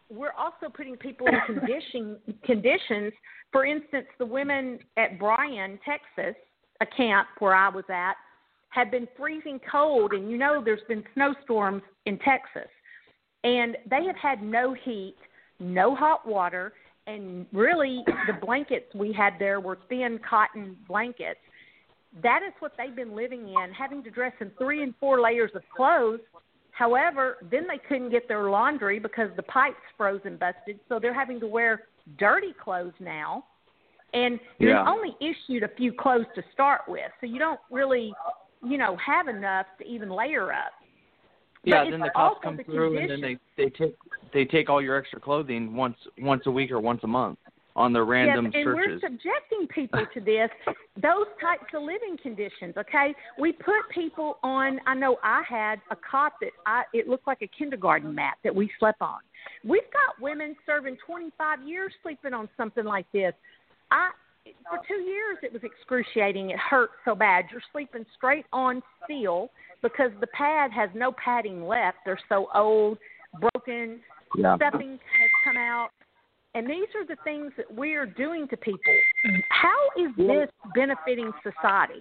we're also putting people in conditions. For instance, the women at Bryan, Texas, a camp where I was at, had been freezing cold, and there's been snowstorms in Texas, and they have had no heat, no hot water, and really the blankets we had there were thin cotton blankets. That is what they've been living in, having to dress in 3 and 4 layers of clothes. However, then they couldn't get their laundry because the pipes froze and busted, so they're having to wear dirty clothes now. And you're only issued a few clothes to start with, so you don't really, have enough to even layer up. Yeah, then the cops come through, and then they take all your extra clothing once a week or once a month on their random searches. And we're subjecting people to those types of living conditions, okay? We put people on, I know I had a cot that it looked like a kindergarten mat that we slept on. We've got women serving 25 years sleeping on something like this. For 2 years, it was excruciating. It hurt so bad. You're sleeping straight on steel because the pad has no padding left. They're so old, broken, stuffing has come out. And these are the things that we are doing to people. How is this benefiting society?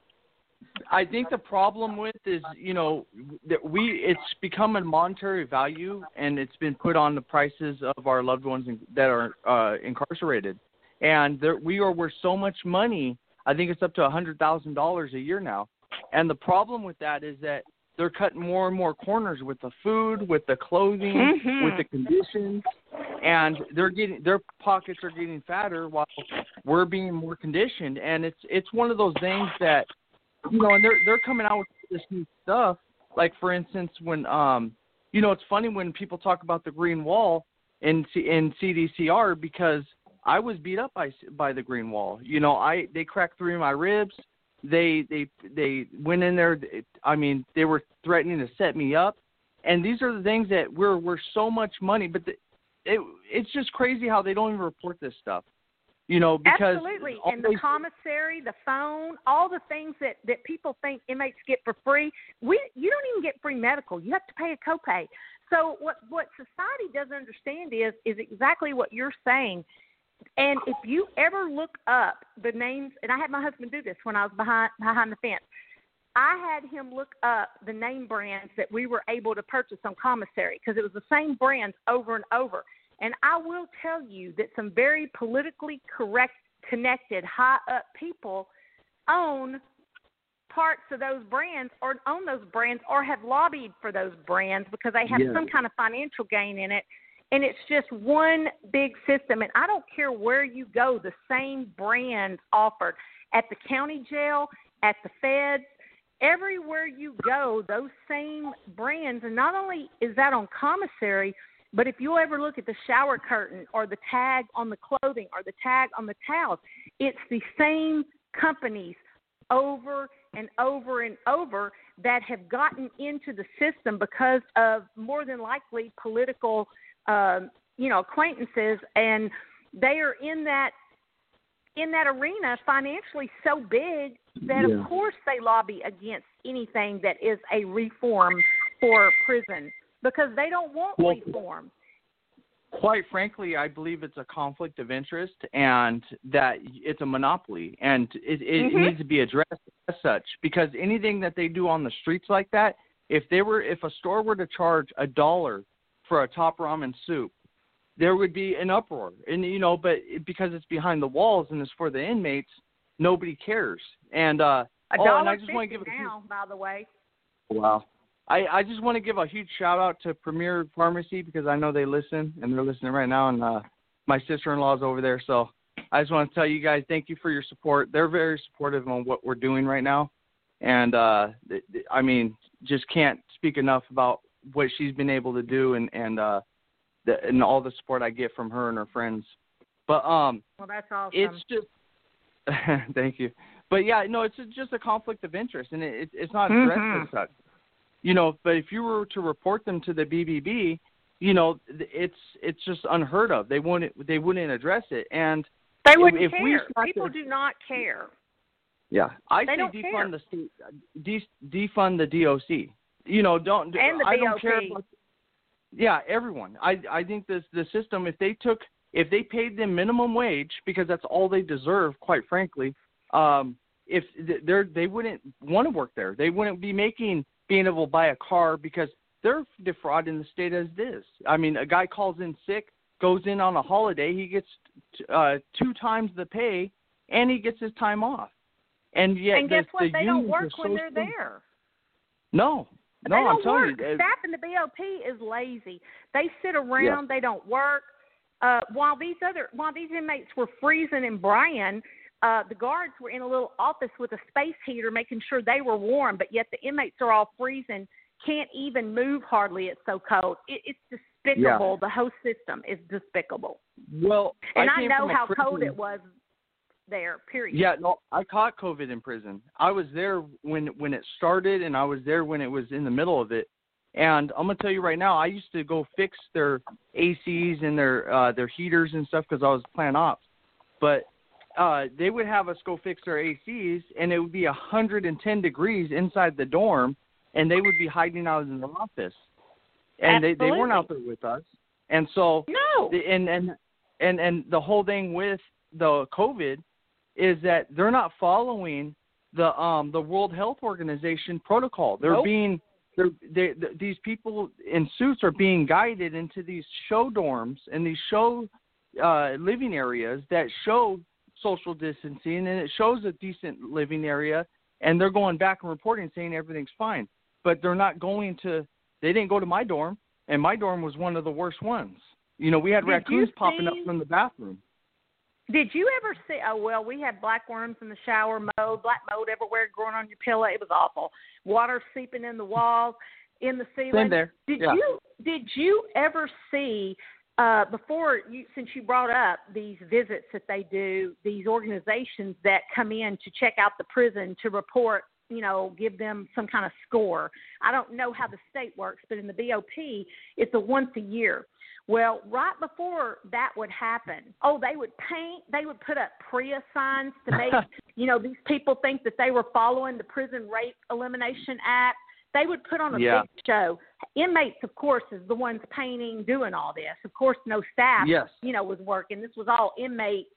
I think the problem with is, that it's become a monetary value, and it's been put on the prices of our loved ones that are incarcerated. And we're worth so much money. I think it's up to $100,000 a year now. And the problem with that is that they're cutting more and more corners with the food, with the clothing, with the conditions, and their pockets are getting fatter while we're being more conditioned. And it's one of those things that, and they're coming out with this new stuff. Like, for instance, when it's funny when people talk about the green wall in CDCR, because I was beat up by the green wall. They cracked 3 of my ribs. They went in there. I mean, they were threatening to set me up, and these are the things that we're so much money. But it's just crazy how they don't even report this stuff. Because absolutely. And the commissary, the phone, all the things that people think inmates get for free. You don't even get free medical. You have to pay a copay. So what society doesn't understand is exactly what you're saying. And if you ever look up the names, and I had my husband do this when I was behind the fence, I had him look up the name brands that we were able to purchase on commissary because it was the same brands over and over. And I will tell you that some very politically connected, high-up people own parts of those brands or own those brands or have lobbied for those brands because they have some kind of financial gain in it. And it's just one big system. And I don't care where you go, the same brands offered at the county jail, at the feds, everywhere you go, those same brands. And not only is that on commissary, but if you ever look at the shower curtain or the tag on the clothing or the tag on the towels, it's the same companies over and over and over that have gotten into the system because of more than likely political acquaintances, and they are in that arena financially so big that of course they lobby against anything that is a reform for prison because they don't want reform. Quite frankly, I believe it's a conflict of interest and that it's a monopoly, and it needs to be addressed as such, because anything that they do on the streets like that, if a store were to charge $1 for a top ramen soup, there would be an uproar. And but because it's behind the walls and it's for the inmates, nobody cares. And and I just want to give by the way. Wow. I just want to give a huge shout out to Premier Pharmacy because I know they listen, and they're listening right now, and my sister-in-law is over there. So I just want to tell you guys thank you for your support. They're very supportive on what we're doing right now, and I mean, just can't speak enough about what she's been able to do and all the support I get from her and her friends. But well, that's awesome. It's just thank you. But yeah, no, it's just a conflict of interest, and it's not addressed as such. But if you were to report them to the BBB, it's just unheard of. They wouldn't address it, and they wouldn't care. People do not care. Yeah, I say defund the state, defund the DOC. Don't. And the I BOP. don't care about. Yeah, everyone. I think the system, if they paid them minimum wage, because that's all they deserve, quite frankly, if they wouldn't want to work there. They wouldn't be being able to buy a car because they're defrauding the state as it is. I mean, a guy calls in sick, goes in on a holiday, he gets 2 times the pay, and he gets his time off. And yet, and guess what? They don't work when so they're there. No, I'm telling you. Staff in the BOP is lazy. They sit around. They don't work. While these inmates were freezing in Bryan, the guards were in a little office with a space heater, making sure they were warm. But yet the inmates are all freezing, can't even move hardly. It's so cold. It's despicable. Yeah. The whole system is despicable. Well, and I know how prison. cold it was there. Period. Yeah, no, I caught COVID in prison. I was there when it started, and I was there when it was in the middle of it. And I'm gonna tell you right now, I used to go fix their ACs and their heaters and stuff because I was plant ops. But they would have us go fix their ACs, and it would be 110 degrees inside the dorm, and they would be hiding out in the office. And they weren't out there with us. And so no. And the whole thing with the COVID is that they're not following the World Health Organization protocol. They're being these people in suits are being guided into these show dorms and these show living areas that show social distancing, and it shows a decent living area, and they're going back and reporting saying everything's fine. But they're not going to – they didn't go to my dorm, and my dorm was one of the worst ones. You know, we had raccoons popping up from the bathroom. Did you ever see? Oh well, we had black worms in the shower, black mold everywhere, growing on your pillow. It was awful. Water seeping in the walls, in the ceiling. Same there. Did you ever see since you brought up these visits that they do, these organizations that come in to check out the prison to report, give them some kind of score? I don't know how the state works, but in the BOP, it's a once a year. Well, right before that would happen, they would paint, they would put up PREA signs to make, these people think that they were following the Prison Rape Elimination Act. They would put on a big show. Inmates, of course, is the ones painting, doing all this. Of course, no staff, was working. This was all inmate,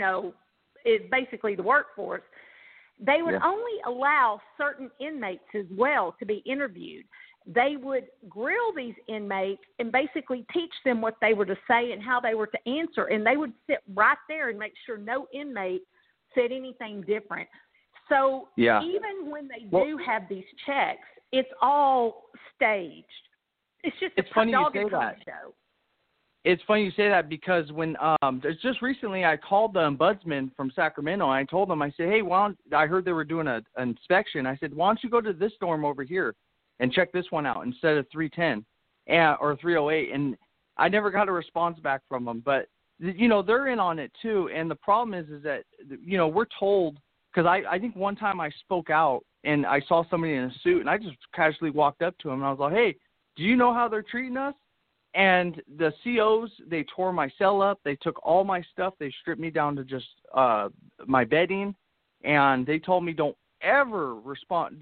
is basically the workforce. They would only allow certain inmates as well to be interviewed. They would grill these inmates and basically teach them what they were to say and how they were to answer. And they would sit right there and make sure no inmate said anything different. So even when they do have these checks, it's all staged. It's just a dog and pony show. It's funny you say that because when just recently I called the ombudsman from Sacramento and I told them, I said, hey, I heard they were doing an inspection. I said, why don't you go to this dorm over here and check this one out instead of 310 or 308. And I never got a response back from them. But, they're in on it too. And the problem is that, we're told, because I think one time I spoke out and I saw somebody in a suit and I just casually walked up to him and I was like, hey, do you know how they're treating us? And the COs, they tore my cell up. They took all my stuff. They stripped me down to just my bedding. And they told me don't ever respond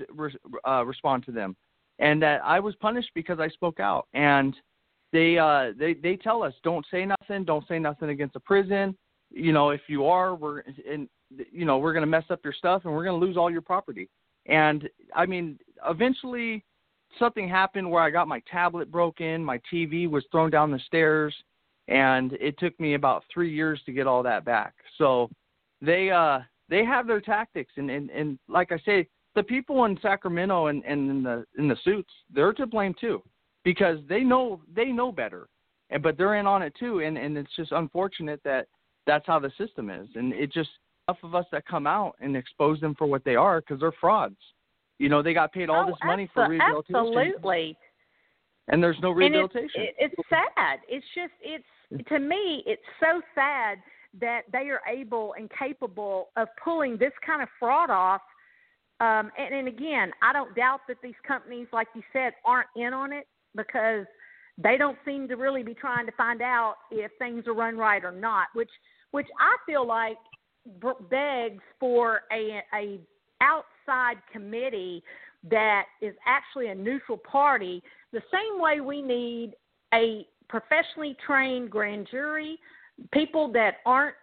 to them. And that I was punished because I spoke out. And they tell us, don't say nothing against the prison. If you are, we're going to mess up your stuff and we're going to lose all your property. And I mean, eventually something happened where I got my tablet broken, my TV was thrown down the stairs, and it took me about 3 years to get all that back. So they have their tactics, and like I say, the people in Sacramento and in the suits, they're to blame too, because they know better, but they're in on it too, and it's just unfortunate that that's how the system is, and it just enough of us that come out and expose them for what they are, because they're frauds. They got paid all this money for rehabilitation. Absolutely. And there's no rehabilitation. It's sad. To me, it's so sad that they are able and capable of pulling this kind of fraud off. And again, I don't doubt that these companies, like you said, aren't in on it, because they don't seem to really be trying to find out if things are run right or not, which I feel like begs for a outside committee that is actually a neutral party, the same way we need a professionally trained grand jury, people that aren't,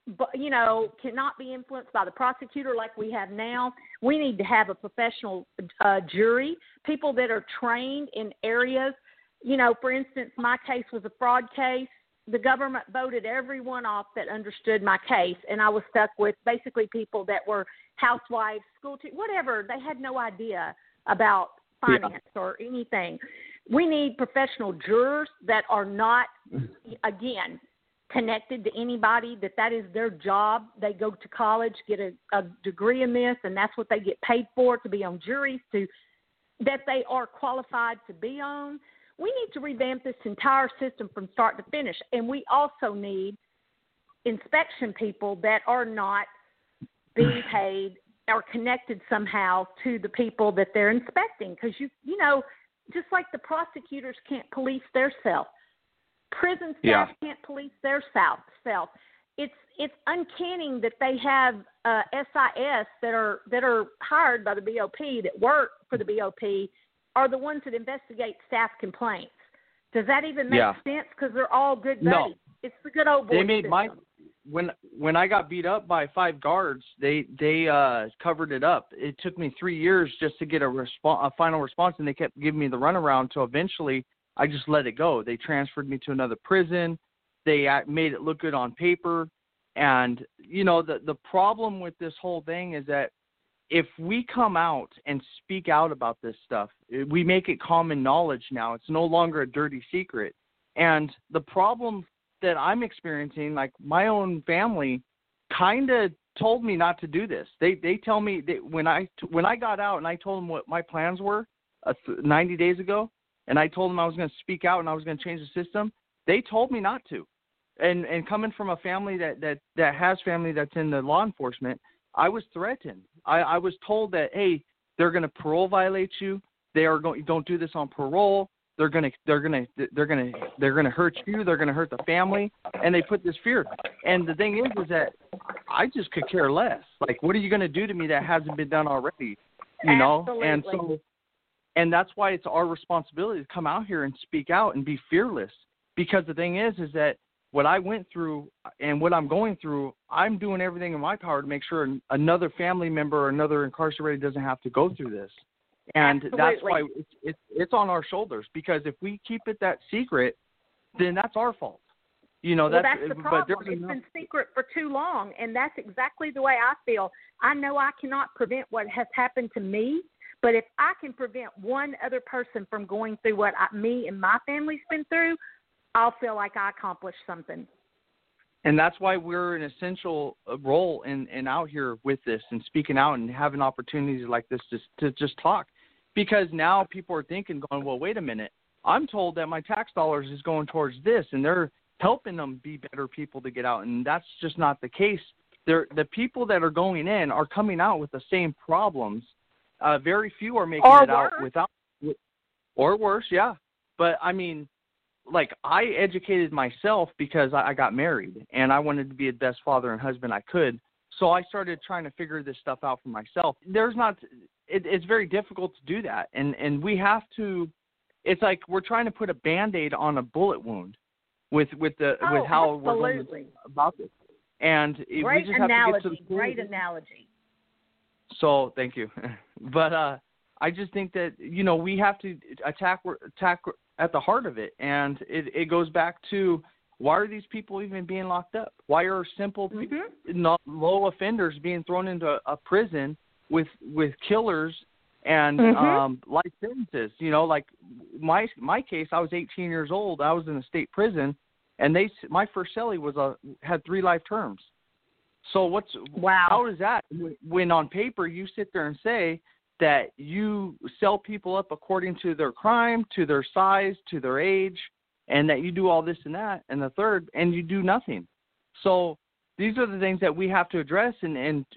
cannot be influenced by the prosecutor like we have now. We need to have a professional jury, people that are trained in areas. For instance, my case was a fraud case. The government voted everyone off that understood my case, and I was stuck with basically people that were housewives, school teachers, whatever. They had no idea about finance or anything. We need professional jurors that are not, again, connected to anybody, that is their job. They go to college, get a degree in this, and that's what they get paid for, to be on juries, that they are qualified to be on. We need to revamp this entire system from start to finish, and we also need inspection people that are not being paid or connected somehow to the people that they're inspecting, because just like the prosecutors can't police their self, prison staff can't police their self. It's uncanny that they have SIS that are hired by the BOP, that work for the BOP, are the ones that investigate staff complaints. Does that even make sense? Because they're all good buddies. No. It's the good old boy system. When I got beat up by 5 guards, they covered it up. It took me 3 years just to get a final response, and they kept giving me the runaround until eventually I just let it go. They transferred me to another prison. They made it look good on paper. And, the problem with this whole thing is that if we come out and speak out about this stuff, we make it common knowledge now. It's no longer a dirty secret. And the problem that I'm experiencing, like my own family kind of told me not to do this. They tell me that when I got out and I told them what my plans were 90 days ago, and I told them I was going to speak out and I was going to change the system, they told me not to. And coming from a family that has family that's in the law enforcement, I was threatened. I was told that, hey, they're going to parole violate you. Don't do this on parole. They're gonna hurt you. They're gonna hurt the family, and they put this fear. And the thing is that I just could care less. Like, what are you gonna do to me that hasn't been done already? Absolutely. And that's why it's our responsibility to come out here and speak out and be fearless. Because the thing is that what I went through and what I'm going through, I'm doing everything in my power to make sure another family member or another incarcerated doesn't have to go through this. And that's why it's on our shoulders, because if we keep it that secret, then that's our fault. That's the problem. It's been secret for too long, and that's exactly the way I feel. I know I cannot prevent what has happened to me, but if I can prevent one other person from going through what me and my family's been through, I'll feel like I accomplished something. And that's why we're an essential role in out here with this and speaking out and having opportunities like this to just talk. Because now people are thinking, going, well, wait a minute. I'm told that my tax dollars is going towards this, and they're helping them be better people to get out. And that's just not the case. The people that are going in are coming out with the same problems. Very few are making it out without, or worse, yeah. But, I mean, like, I educated myself because I got married, and I wanted to be the best father and husband I could. So I started trying to figure this stuff out for myself. It's very difficult to do that. And we have to, it's like we're trying to put a Band-Aid on a bullet wound with how we're going about this. And we just have to get to the point. Great analogy. So thank you. But I just think that, we have to attack at the heart of it. And it goes back to, why are these people even being locked up? Why are simple, low offenders being thrown into a prison with killers and life sentences? Like my case, I was 18 years old. I was in a state prison, and my first cellie had 3 life terms. So how is that? When on paper you sit there and say that you sell people up according to their crime, to their size, to their age, and that you do all this and that and the third, and you do nothing. So these are the things that we have to address, and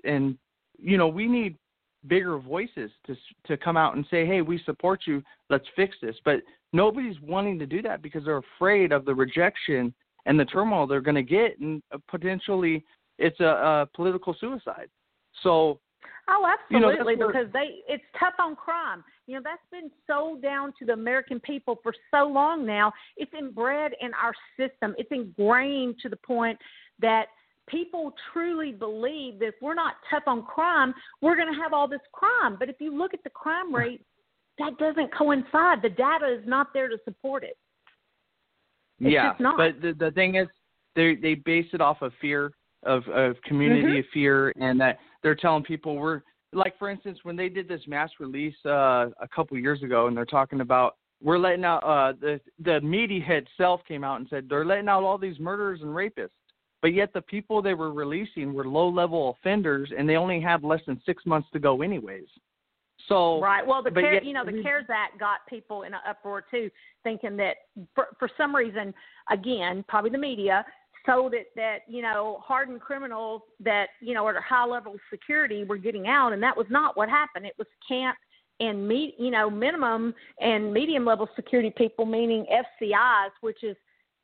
we need bigger voices to come out and say, hey, we support you, let's fix this. But nobody's wanting to do that because they're afraid of the rejection and the turmoil they're going to get, and potentially it's a political suicide. So Oh, absolutely, You know, because it's tough on crime. That's been sold down to the American people for so long now. It's inbred in our system. It's ingrained to the point that people truly believe that if we're not tough on crime, we're going to have all this crime. But if you look at the crime rate, that doesn't coincide. The data is not there to support it. It's just not. But the thing is, they base it off of fear, of community of fear, and that they're telling people we're like, for instance, when they did this mass release a couple years ago, and they're talking about we're letting out the media itself came out and said they're letting out all these murderers and rapists, but yet the people they were releasing were low-level offenders, and they only had less than 6 months to go anyways. So right. Well, the CARES Act got people in an uproar too, thinking that for some reason, again, probably the media sold it that hardened criminals that are at a high level of security were getting out, and that was not what happened. It was camp and minimum and medium level security people, meaning FCIs, which is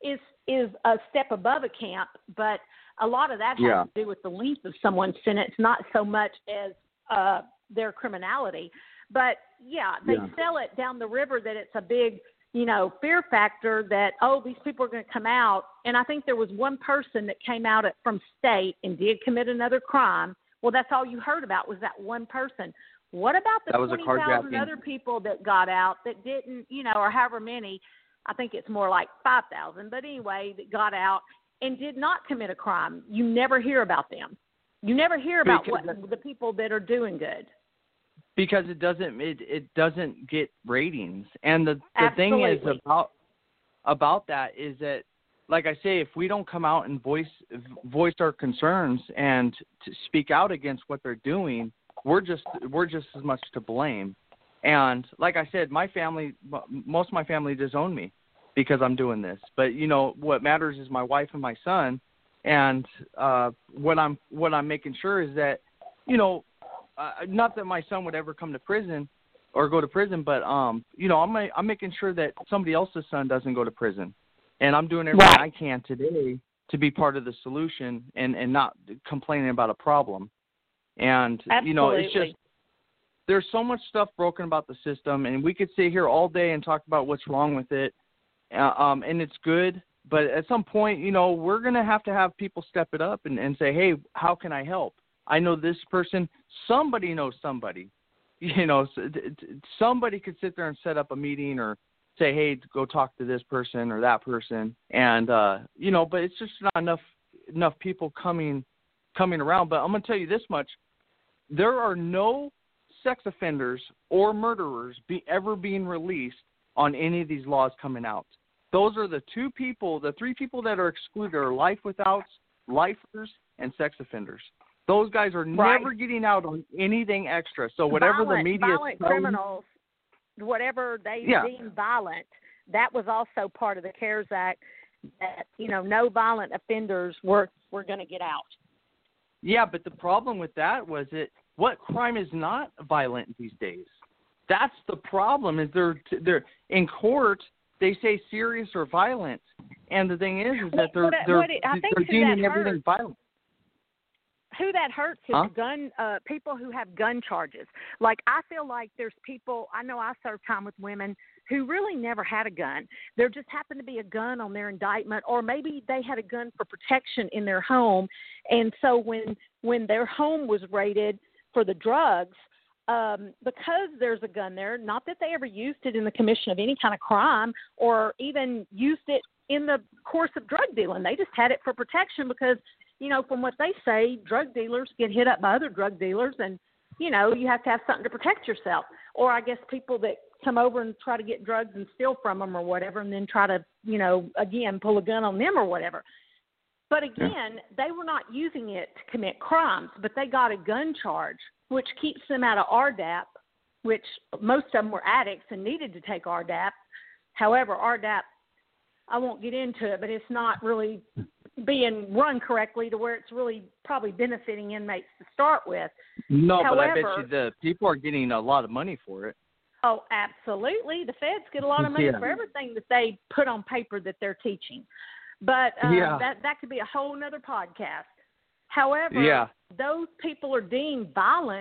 a step above a camp, but a lot of that has to do with the length of someone's sentence, not so much as their criminality. But they sell it down the river that it's a big fear factor that, these people are going to come out. And I think there was one person that came out from state and did commit another crime. Well, that's all you heard about was that one person. What about the 20,000 other people that got out that didn't, or however many? I think it's more like 5,000. But anyway, that got out and did not commit a crime. You never hear about them. You never hear about the people that are doing good. Because it doesn't get ratings. And the thing is about that is that, like I say, if we don't come out and voice our concerns and to speak out against what they're doing, we're just as much to blame. And like I said, most of my family disown me because I'm doing this. But what matters is my wife and my son. And what I'm making sure is that not that my son would ever come to prison or go to prison, but I'm making sure that somebody else's son doesn't go to prison, and I'm doing everything I can today to be part of the solution and not complaining about a problem. And absolutely. It's just there's so much stuff broken about the system, and we could sit here all day and talk about what's wrong with it, and it's good. But at some point, we're going to have people step it up and say, hey, how can I help? I know this person. Somebody knows somebody. Somebody could sit there and set up a meeting or say, hey, go talk to this person or that person. And, but it's just not enough people coming around. But I'm going to tell you this much. There are no sex offenders or murderers ever being released on any of these laws coming out. Those are the three people that are excluded are life withouts, lifers, and sex offenders. Those guys are never getting out on anything extra. So whatever the media violent criminals, whatever they deem violent, that was also part of the CARES Act. That no violent offenders were going to get out. Yeah, but the problem with that was what crime is not violent these days? That's the problem. Is they're in court. They say serious or violent, and the thing is that they're deeming everything violent. Who that hurts is people who have gun charges. Like, I feel like there's people, I know I serve time with women who really never had a gun. There just happened to be a gun on their indictment, or maybe they had a gun for protection in their home. And so when their home was raided for the drugs, because there's a gun there, not that they ever used it in the commission of any kind of crime or even used it in the course of drug dealing. They just had it for protection because, from what they say, drug dealers get hit up by other drug dealers, and, you have to have something to protect yourself. Or I guess people that come over and try to get drugs and steal from them or whatever, and then try to, again, pull a gun on them or whatever. But again, they were not using it to commit crimes, but they got a gun charge, which keeps them out of RDAP, which most of them were addicts and needed to take RDAP. However, RDAP, I won't get into it, but it's not really being run correctly to where it's really probably benefiting inmates to start with. No, however, but I bet you the people are getting a lot of money for it. Oh, absolutely. The feds get a lot of money for everything that they put on paper that they're teaching. But that could be a whole nother podcast. However, those people are deemed violent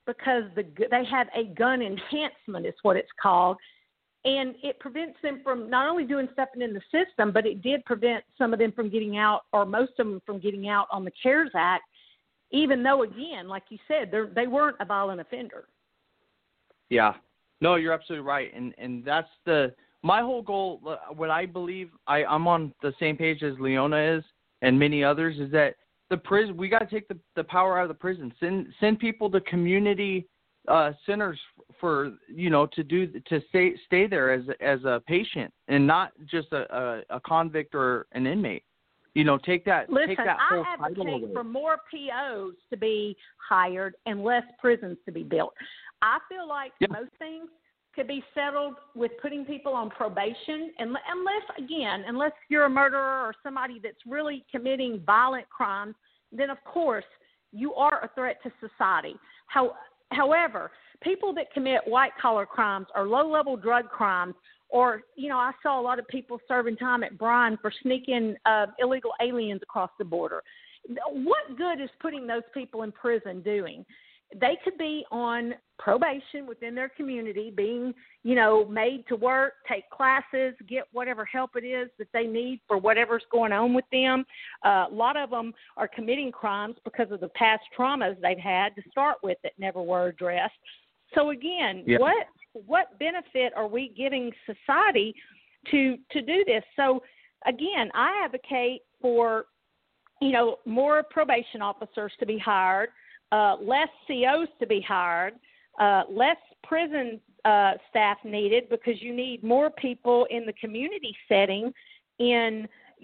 because they have a gun enhancement, is what it's called. And it prevents them from not only doing stuff in the system, but it did prevent some of them from getting out, or most of them from getting out on the CARES Act, even though, again, like you said, they weren't a violent offender. Yeah. No, you're absolutely right. And that's my whole goal, what I believe, I'm on the same page as Leona is and many others, is that the prison, we got to take the power out of the prison. Send people to community centers for, to stay there as a patient and not just a convict or an inmate. Take that. Listen, take that whole I advocate for more POs to be hired and less prisons to be built. I feel like most things could be settled with putting people on probation, unless you're a murderer or somebody that's really committing violent crimes, then of course you are a threat to society. However, people that commit white-collar crimes or low-level drug crimes, or, I saw a lot of people serving time at Bryan for sneaking illegal aliens across the border. What good is putting those people in prison doing? They could be on probation within their community, being, made to work, take classes, get whatever help it is that they need for whatever's going on with them. A lot of them are committing crimes because of the past traumas they've had to start with that never were addressed. So again, what benefit are we giving society to do this? So again, I advocate for, more probation officers to be hired, less COs to be hired, less prison staff needed, because you need more people in the community setting in,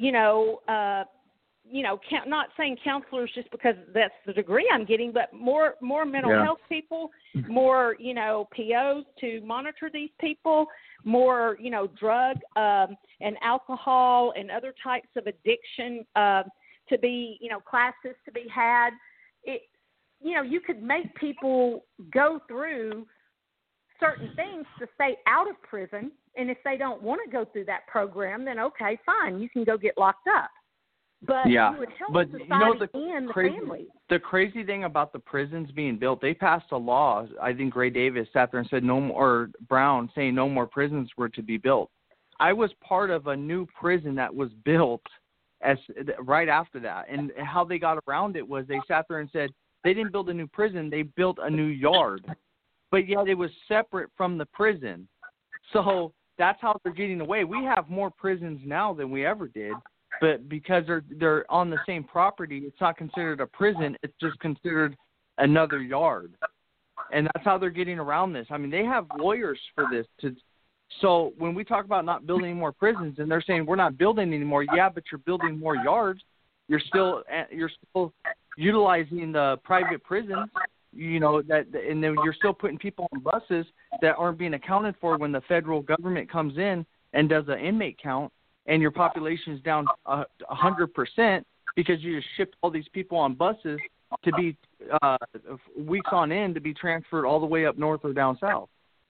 not saying counselors just because that's the degree I'm getting, but more mental health people, more, POs to monitor these people, more, drug and alcohol and other types of addiction to be, classes to be had. You could make people go through certain things to stay out of prison, and if they don't want to go through that program, then okay, fine, you can go get locked up. But you would help society and the families. The crazy thing about the prisons being built, they passed a law. I think Gray Davis sat there and said no more, or Brown saying no more prisons were to be built. I was part of a new prison that was built right after that, and how they got around it was they sat there and said they didn't build a new prison, they built a new yard, but yet it was separate from the prison. So that's how they're getting away. We have more prisons now than we ever did. But because they're on the same property, it's not considered a prison. It's just considered another yard. And that's how they're getting around this. I mean, they have lawyers for this. So when we talk about not building any more prisons, and they're saying we're not building anymore, yeah, but you're building more yards. You're still utilizing the private prisons, and then you're still putting people on buses that aren't being accounted for when the federal government comes in and does an inmate count. And your population is down 100% because you just shipped all these people on buses to be weeks on end to be transferred all the way up north or down south.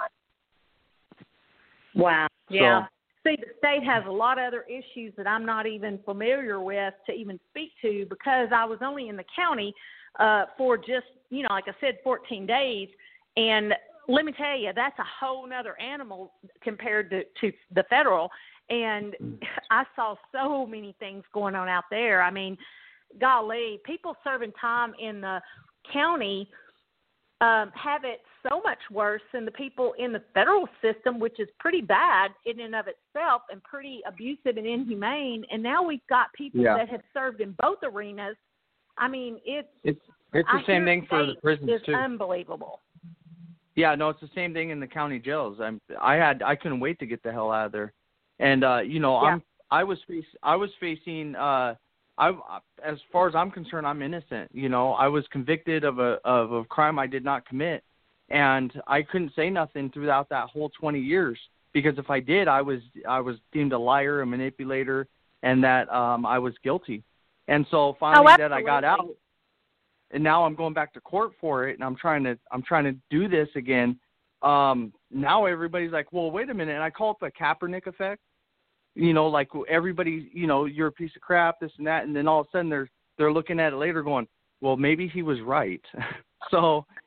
Wow. Yeah. See, the state has a lot of other issues that I'm not even familiar with to even speak to, because I was only in the county for just, like I said, 14 days. And let me tell you, that's a whole nother animal compared to the federal. And I saw so many things going on out there. I mean, golly, people serving time in the county have it so much worse than the people in the federal system, which is pretty bad in and of itself and pretty abusive and inhumane. And now we've got people that have served in both arenas. I mean, it's the same thing for the prisons too. It's unbelievable. Yeah, no, it's the same thing in the county jails. I couldn't wait to get the hell out of there. And I was facing as far as I'm concerned, I'm innocent. I was convicted of a crime I did not commit, and I couldn't say nothing throughout that whole 20 years, because if I did, I was deemed a liar, a manipulator, and that I was guilty. And so finally that I got out, and now I'm going back to court for it, and I'm trying to do this again. Now everybody's like, well, wait a minute. And I call it the Kaepernick effect. Like everybody, you're a piece of crap, this and that. And then all of a sudden they're looking at it later going, well, maybe he was right. So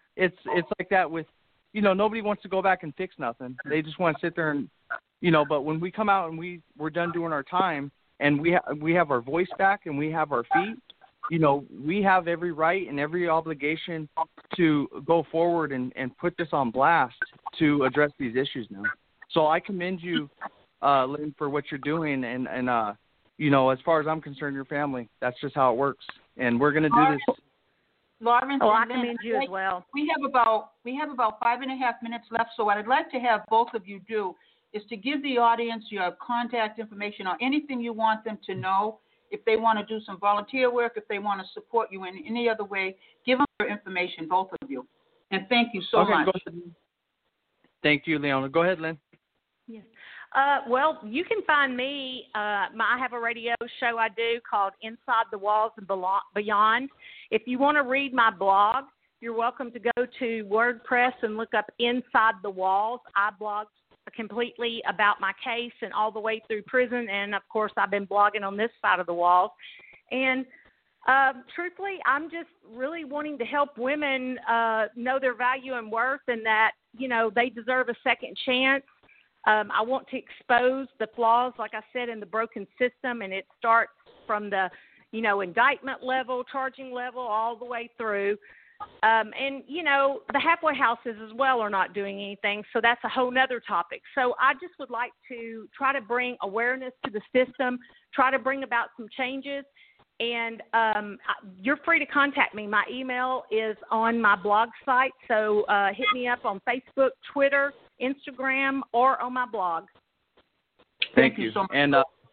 it's like that with, nobody wants to go back and fix nothing. They just want to sit there and, but when we come out and we're done doing our time and we have our voice back and we have our feet, we have every right and every obligation to go forward and put this on blast to address these issues now. So I commend you, Lynn, for what you're doing. And as far as I'm concerned, your family, that's just how it works. And we're going to do this. Lawrence, I commend you as well. We have about 5.5 minutes left. So what I'd like to have both of you do is to give the audience your contact information or anything you want them to know. If they want to do some volunteer work, if they want to support you in any other way, give them your information, both of you. And thank you so much. Go ahead. Thank you, Leona. Go ahead, Lynn. Yes. Well, you can find me. I have a radio show I do called Inside the Walls and Beyond. If you want to read my blog, you're welcome to go to WordPress and look up Inside the Walls. I blog completely about my case and all the way through prison, and of course I've been blogging on this side of the walls. And truthfully, I'm just really wanting to help women know their value and worth, and that they deserve a second chance. I want to expose the flaws, like I said, in the broken system, and it starts from the indictment level, charging level, all the way through. And the halfway houses as well are not doing anything, so that's a whole nother topic. So I just would like to try to bring awareness to the system, try to bring about some changes, and you're free to contact me. My email is on my blog site, so hit me up on Facebook, Twitter, Instagram, or on my blog. Thank you so much. And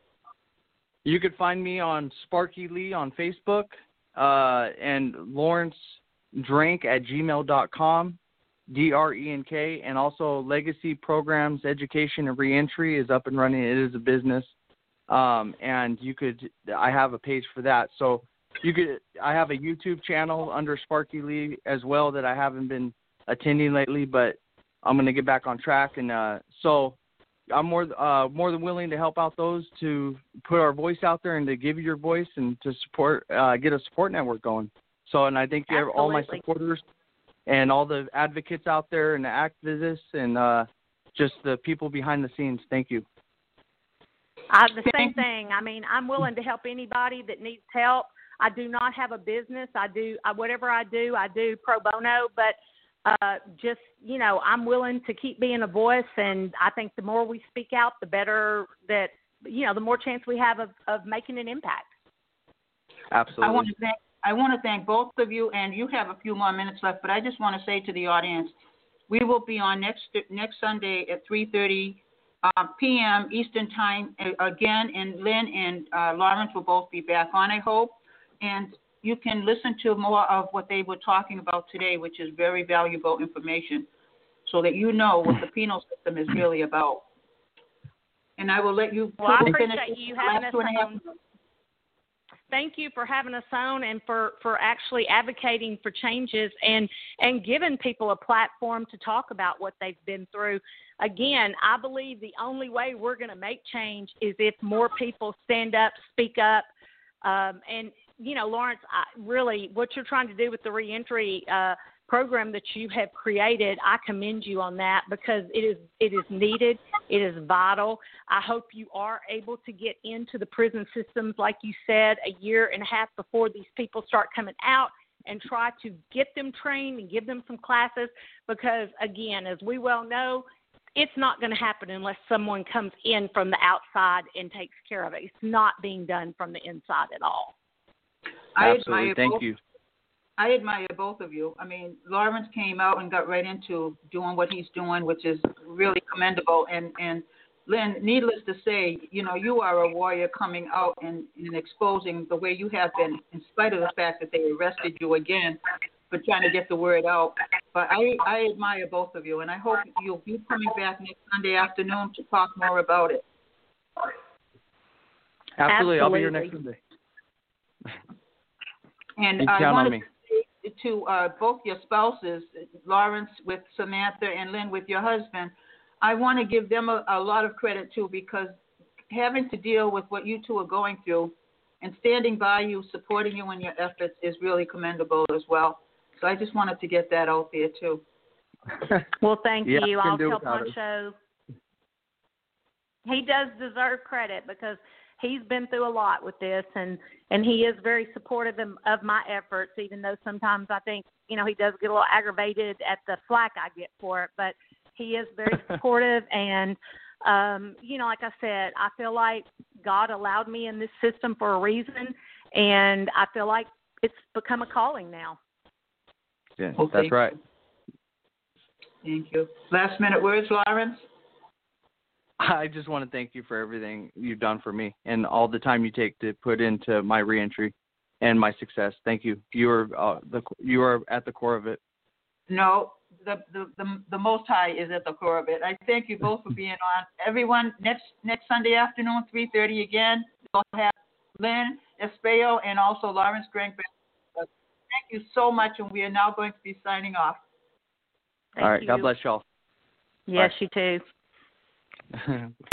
you could find me on Sparky Lee on Facebook and Lawrence Drank at gmail.com, DRENK, and also Legacy Programs Education and Reentry is up and running. It is a business, and I have a page for that. So I have a YouTube channel under Sparky Lee as well that I haven't been attending lately, but I'm going to get back on track. And so I'm more than willing to help out those to put our voice out there and to give you your voice and to support, get a support network going. So, and I thank you, all my supporters and all the advocates out there and the activists and just the people behind the scenes. Thank you. The same thing. I mean, I'm willing to help anybody that needs help. I do not have a business. Whatever I do pro bono, but I'm willing to keep being a voice, and I think the more we speak out, the better that, the more chance we have of making an impact. Absolutely. I want to thank both of you, and you have a few more minutes left, but I just want to say to the audience, we will be on next Sunday at 3:30 p.m. Eastern Time again, and Lynn and Lawrence will both be back on, I hope, and you can listen to more of what they were talking about today, which is very valuable information, so that you know what the penal system is really about. And I will let you I finish appreciate you having us on. Thank you for having us on and for actually advocating for changes and giving people a platform to talk about what they've been through. Again, I believe the only way we're going to make change is if more people stand up, speak up. And, Lawrence, really what you're trying to do with the reentry program that you have created, I commend you on that because it is needed. It is vital. I hope you are able to get into the prison systems, like you said, a year and a half before these people start coming out and try to get them trained and give them some classes because, again, as we well know, it's not going to happen unless someone comes in from the outside and takes care of it. It's not being done from the inside at all. Absolutely. Thank you. I admire both of you. I mean, Lawrence came out and got right into doing what he's doing, which is really commendable. And Lynn, needless to say, you are a warrior coming out and exposing the way you have been, in spite of the fact that they arrested you again for trying to get the word out. But I admire both of you, and I hope you'll be coming back next Sunday afternoon to talk more about it. Absolutely. I'll be here next Sunday. And I want to say to both your spouses, Lawrence with Samantha and Lynn with your husband, I want to give them a lot of credit too, because having to deal with what you two are going through and standing by you, supporting you in your efforts is really commendable as well. So I just wanted to get that out there too. Well, thank Yeah, you. I can I'll do tell without it. Poncho he does deserve credit because he's been through a lot with this, and he is very supportive of my efforts, even though sometimes I think, he does get a little aggravated at the flack I get for it, but he is very supportive. And, like I said, I feel like God allowed me in this system for a reason, and I feel like it's become a calling now. Yeah, Okay. that's right. Thank you. Last minute words, Lawrence? I just want to thank you for everything you've done for me and all the time you take to put into my reentry and my success. Thank you. You are at the core of it. No, the Most High is at the core of it. I thank you both for being on. Everyone, next Sunday afternoon, 3:30 again. We'll have Lynn Espejo and also Lawrence Grant. Thank you so much, and we are now going to be signing off. All right. Thank God you. bless y'all. Yes, Bye. you too.